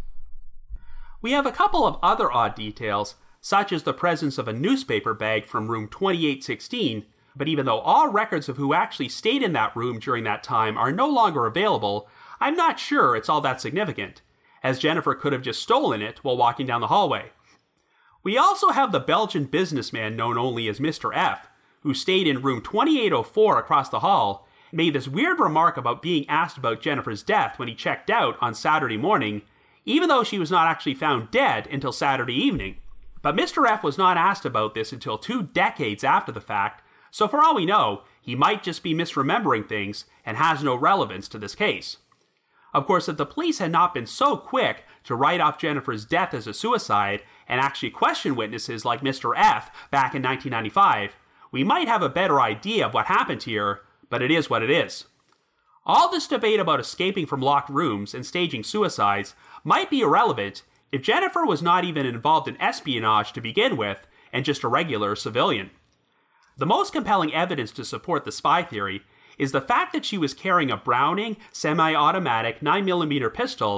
A: We have a couple of other odd details, such as the presence of a newspaper bag from room 2816, but even though all records of who actually stayed in that room during that time are no longer available, I'm not sure it's all that significant, as Jennifer could have just stolen it while walking down the hallway. We also have the Belgian businessman known only as Mr. F, who stayed in room 2804 across the hall, made this weird remark about being asked about Jennifer's death when he checked out on Saturday morning, even though she was not actually found dead until Saturday evening. But Mr. F was not asked about this until 2 decades after the fact, so for all we know, he might just be misremembering things and has no relevance to this case. Of course, if the police had not been so quick to write off Jennifer's death as a suicide and actually question witnesses like Mr. F back in 1995, we might have a better idea of what happened here, but it is what it is. All this debate about escaping from locked rooms and staging suicides might be irrelevant if Jennifer was not even involved in espionage to begin with and just a regular civilian. The most compelling evidence to support the spy theory is the fact that she was carrying a Browning semi-automatic 9mm pistol,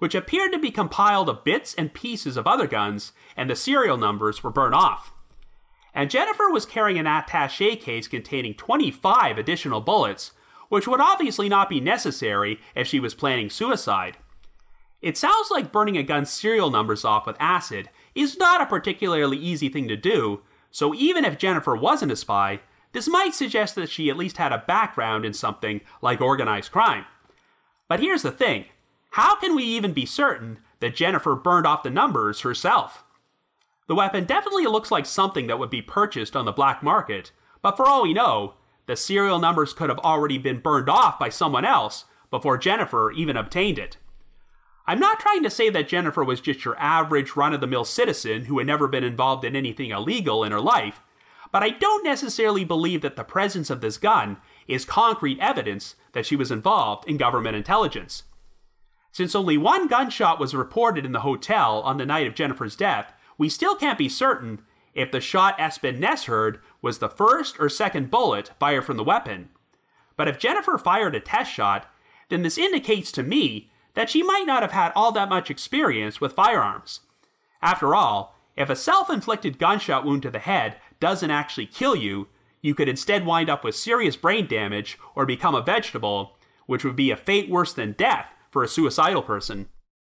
A: which appeared to be compiled of bits and pieces of other guns, and the serial numbers were burned off. And Jennifer was carrying an attaché case containing 25 additional bullets, which would obviously not be necessary if she was planning suicide. It sounds like burning a gun's serial numbers off with acid is not a particularly easy thing to do, so even if Jennifer wasn't a spy, this might suggest that she at least had a background in something like organized crime. But here's the thing, how can we even be certain that Jennifer burned off the numbers herself? The weapon definitely looks like something that would be purchased on the black market, but for all we know, the serial numbers could have already been burned off by someone else before Jennifer even obtained it. I'm not trying to say that Jennifer was just your average run-of-the-mill citizen who had never been involved in anything illegal in her life, but I don't necessarily believe that the presence of this gun is concrete evidence that she was involved in government intelligence. Since only one gunshot was reported in the hotel on the night of Jennifer's death, we still can't be certain if the shot Espen Ness heard was the first or second bullet fired from the weapon. But if Jennifer fired a test shot, then this indicates to me that she might not have had all that much experience with firearms. After all, if a self-inflicted gunshot wound to the head doesn't actually kill you, you could instead wind up with serious brain damage or become a vegetable, which would be a fate worse than death for a suicidal person.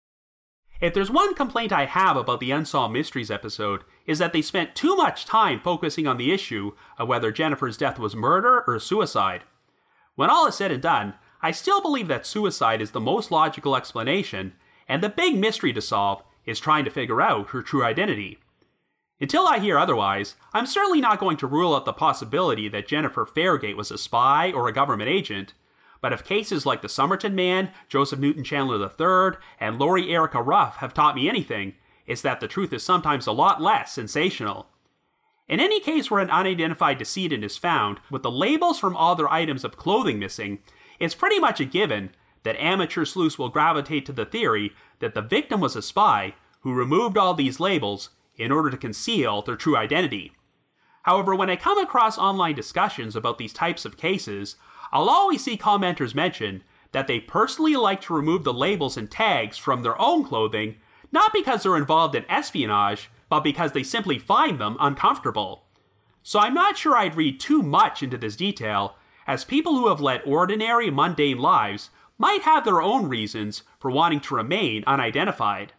A: If there's one complaint I have about the Unsolved Mysteries episode, is that they spent too much time focusing on the issue of whether Jennifer's death was murder or suicide. When all is said and done, I still believe that suicide is the most logical explanation, and the big mystery to solve is trying to figure out her true identity. Until I hear otherwise, I'm certainly not going to rule out the possibility that Jennifer Fairgate was a spy or a government agent, but if cases like the Somerton Man, Joseph Newton Chandler III, and Lori Erica Ruff have taught me anything, it's that the truth is sometimes a lot less sensational. In any case where an unidentified decedent is found with the labels from all their items of clothing missing, it's pretty much a given that amateur sleuths will gravitate to the theory that the victim was a spy who removed all these labels in order to conceal their true identity. However, when I come across online discussions about these types of cases, I'll always see commenters mention that they personally like to remove the labels and tags from their own clothing, not because they're involved in espionage, but because they simply find them uncomfortable. So I'm not sure I'd read too much into this detail, as people who have led ordinary, mundane lives might have their own reasons for wanting to remain unidentified.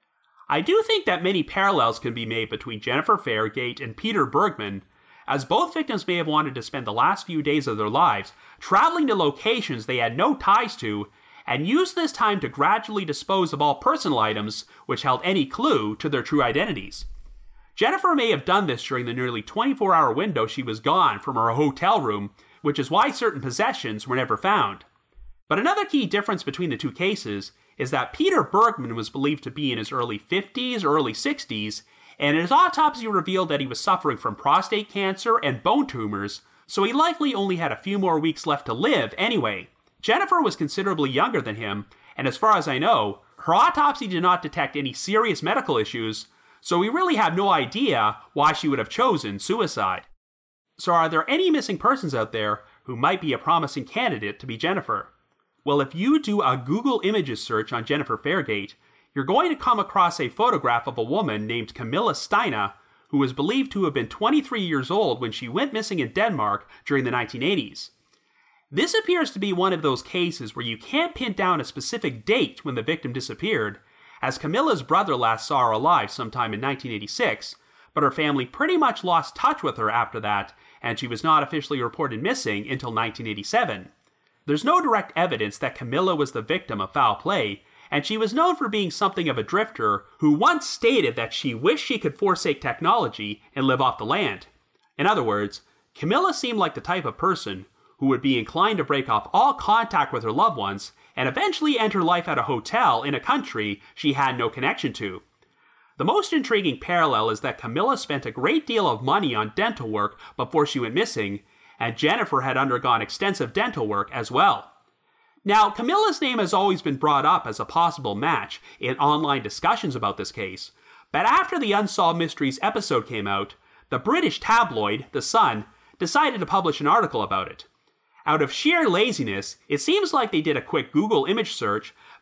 A: I do think that many parallels can be made between Jennifer Fairgate and Peter Bergman, as both victims may have wanted to spend the last few days of their lives traveling to locations they had no ties to, and use this time to gradually dispose of all personal items which held any clue to their true identities. Jennifer may have done this during the nearly 24-hour window she was gone from her hotel room, which is why certain possessions were never found. But another key difference between the two cases is that Peter Bergman was believed to be in his early 50s or early 60s, and his autopsy revealed that he was suffering from prostate cancer and bone tumors, so he likely only had a few more weeks left to live anyway. Jennifer was considerably younger than him, and as far as I know, her autopsy did not detect any serious medical issues, so we really have no idea why she would have chosen suicide. So are there any missing persons out there who might be a promising candidate to be Jennifer? Well, if you do a Google Images search on Jennifer Fairgate, you're going to come across a photograph of a woman named Camilla Steina, who was believed to have been 23 years old when she went missing in Denmark during the 1980s. This appears to be one of those cases where you can't pin down a specific date when the victim disappeared, as Camilla's brother last saw her alive sometime in 1986, but her family pretty much lost touch with her after that, and she was not officially reported missing until 1987. There's no direct evidence that Camilla was the victim of foul play, and she was known for being something of a drifter who once stated that she wished she could forsake technology and live off the land. In other words, Camilla seemed like the type of person who would be inclined to break off all contact with her loved ones and eventually end her life at a hotel in a country she had no connection to. The most intriguing parallel is that Camilla spent a great deal of money on dental work before she went missing, and Jennifer had undergone extensive dental work as well. Now, Camilla's name has always been brought up as a possible match in online discussions about this case, but after the Unsolved Mysteries episode came out, the British tabloid, The Sun, decided to publish an article about it. Out of sheer laziness, it seems like they did a quick Google image search,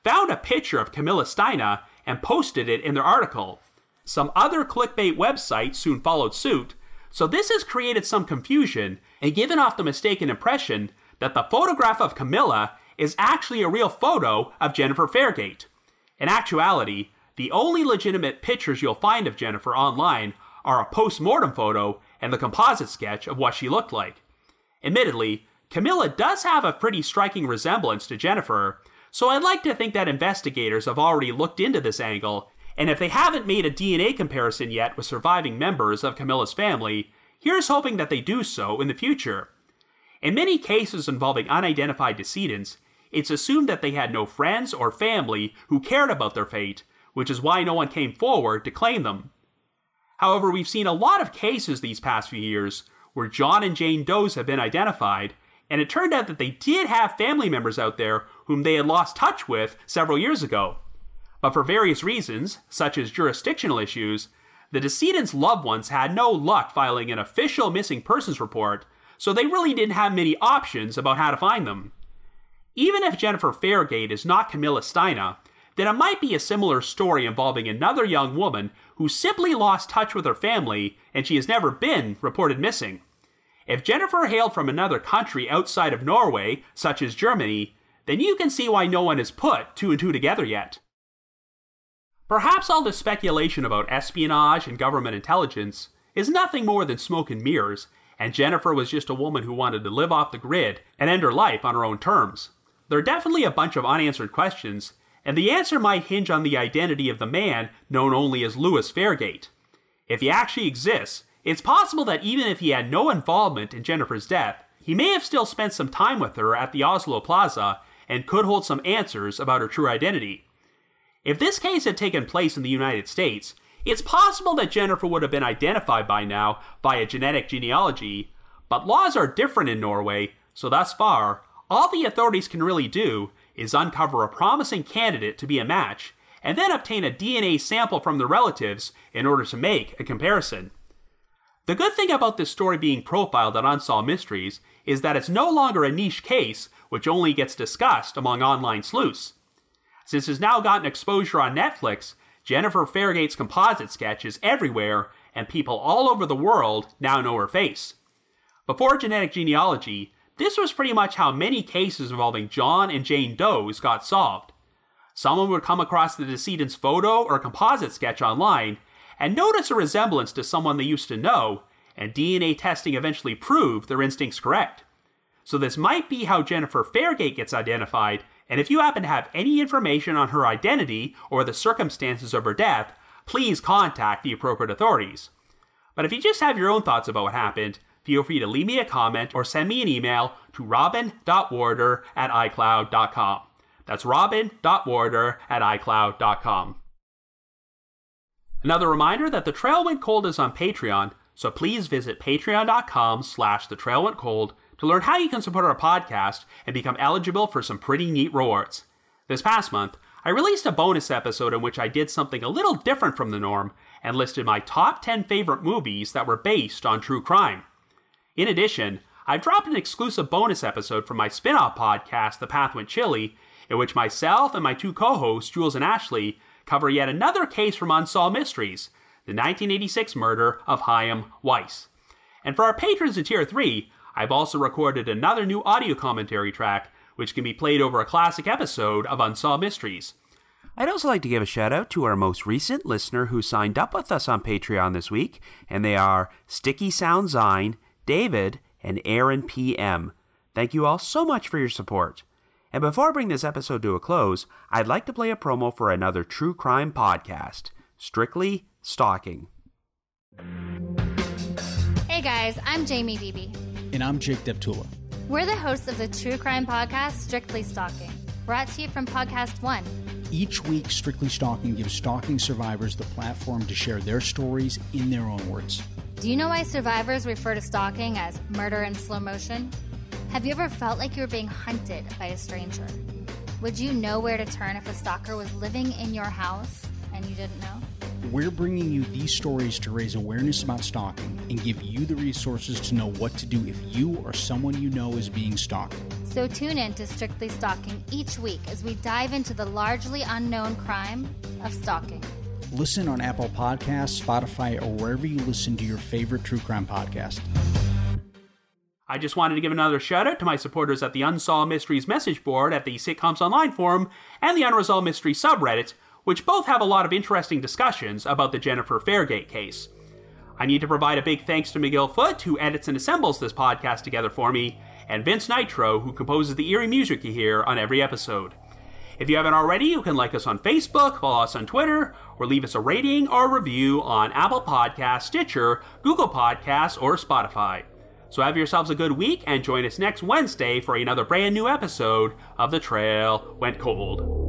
A: found a picture of Camilla Steina and posted it in their article. Some other clickbait websites soon followed suit, so this has created some confusion and given off the mistaken impression that the photograph of Camilla is actually a real photo of Jennifer Fairgate. In actuality, the only legitimate pictures you'll find of Jennifer online are a post-mortem photo and the composite sketch of what she looked like. Admittedly, Camilla does have a pretty striking resemblance to Jennifer, so I'd like to think that investigators have already looked into this angle, and if they haven't made a DNA comparison yet with surviving members of Camilla's family, here's hoping that they do so in the future. In many cases involving unidentified decedents, it's assumed that they had no friends or family who cared about their fate, which is why no one came forward to claim them. However, we've seen a lot of cases these past few years where John and Jane Does have been identified, and it turned out that they did have family members out there whom they had lost touch with several years ago. But for various reasons, such as jurisdictional issues, the decedent's loved ones had no luck filing an official missing persons report, so they really didn't have many options about how to find them. Even if Jennifer Fairgate is not Camilla Steina, then it might be a similar story involving another young woman who simply lost touch with her family and she has never been reported missing. If Jennifer hailed from another country outside of Norway, such as Germany, then you can see why no one has put two and two together yet. Perhaps all this speculation about espionage and government intelligence is nothing more than smoke and mirrors, and Jennifer was just a woman who wanted to live off the grid and end her life on her own terms. There are definitely a bunch of unanswered questions, and the answer might hinge on the identity of the man known only as Louis Fairgate. If he actually exists, it's possible that even if he had no involvement in Jennifer's death, he may have still spent some time with her at the Oslo Plaza and could hold some answers about her true identity. If this case had taken place in the United States, it's possible that Jennifer would have been identified by now via genetic genealogy, but laws are different in Norway, so thus far, all the authorities can really do is uncover a promising candidate to be a match, and then obtain a DNA sample from the relatives in order to make a comparison. The good thing about this story being profiled on Unsolved Mysteries is that it's no longer a niche case which only gets discussed among online sleuths. Since it's now gotten exposure on Netflix, Jennifer Fairgate's composite sketch is everywhere, and people all over the world now know her face. Before genetic genealogy, this was pretty much how many cases involving John and Jane Does got solved. Someone would come across the decedent's photo or composite sketch online and notice a resemblance to someone they used to know, and DNA testing eventually proved their instincts correct. So this might be how Jennifer Fairgate gets identified, and if you happen to have any information on her identity or the circumstances of her death, please contact the appropriate authorities. But if you just have your own thoughts about what happened, feel free to leave me a comment or send me an email to robin.warder@icloud.com. That's robin.warder@icloud.com. Another reminder that The Trail Went Cold is on Patreon, so please visit patreon.com/thetrailwentcold to learn how you can support our podcast and become eligible for some pretty neat rewards. This past month, I released a bonus episode in which I did something a little different from the norm and listed my top 10 favorite movies that were based on true crime. In addition, I've dropped an exclusive bonus episode from my spin-off podcast, The Path Went Chilly, in which myself and my two co-hosts, Jules and Ashley, cover yet another case from Unsolved Mysteries, the 1986 murder of Chaim Weiss. And for our patrons in Tier 3, I've also recorded another new audio commentary track, which can be played over a classic episode of Unsolved Mysteries. I'd also like to give a shout out to our most recent listener who signed up with us on Patreon this week, and they are Sticky Sound Zine, David, and Aaron PM. Thank you all so much for your support. And before I bring this episode to a close, I'd like to play a promo for another true crime podcast, Strictly Stalking.
B: Hey guys, I'm Jamie Beebe.
C: And I'm Jake Deptula.
B: We're the hosts of the true crime podcast, Strictly Stalking, brought to you from Podcast One.
C: Each week, Strictly Stalking gives stalking survivors the platform to share their stories in their own words.
B: Do you know why survivors refer to stalking as murder in slow motion? Have you ever felt like you were being hunted by a stranger? Would you know where to turn if a stalker was living in your house and you didn't know?
C: We're bringing you these stories to raise awareness about stalking and give you the resources to know what to do if you or someone you know is being stalked.
B: So tune in to Strictly Stalking each week as we dive into the largely unknown crime of stalking.
C: Listen on Apple Podcasts, Spotify, or wherever you listen to your favorite true crime podcast.
A: I just wanted to give another shout out to my supporters at the Unsolved Mysteries message board at the Sitcoms Online forum and the Unresolved Mysteries subreddit, which both have a lot of interesting discussions about the Jennifer Fairgate case. I need to provide a big thanks to McGill Foote, who edits and assembles this podcast together for me, and Vince Nitro, who composes the eerie music you hear on every episode. If you haven't already, you can like us on Facebook, follow us on Twitter, or leave us a rating or review on Apple Podcasts, Stitcher, Google Podcasts, or Spotify. So have yourselves a good week and join us next Wednesday for another brand new episode of The Trail Went Cold.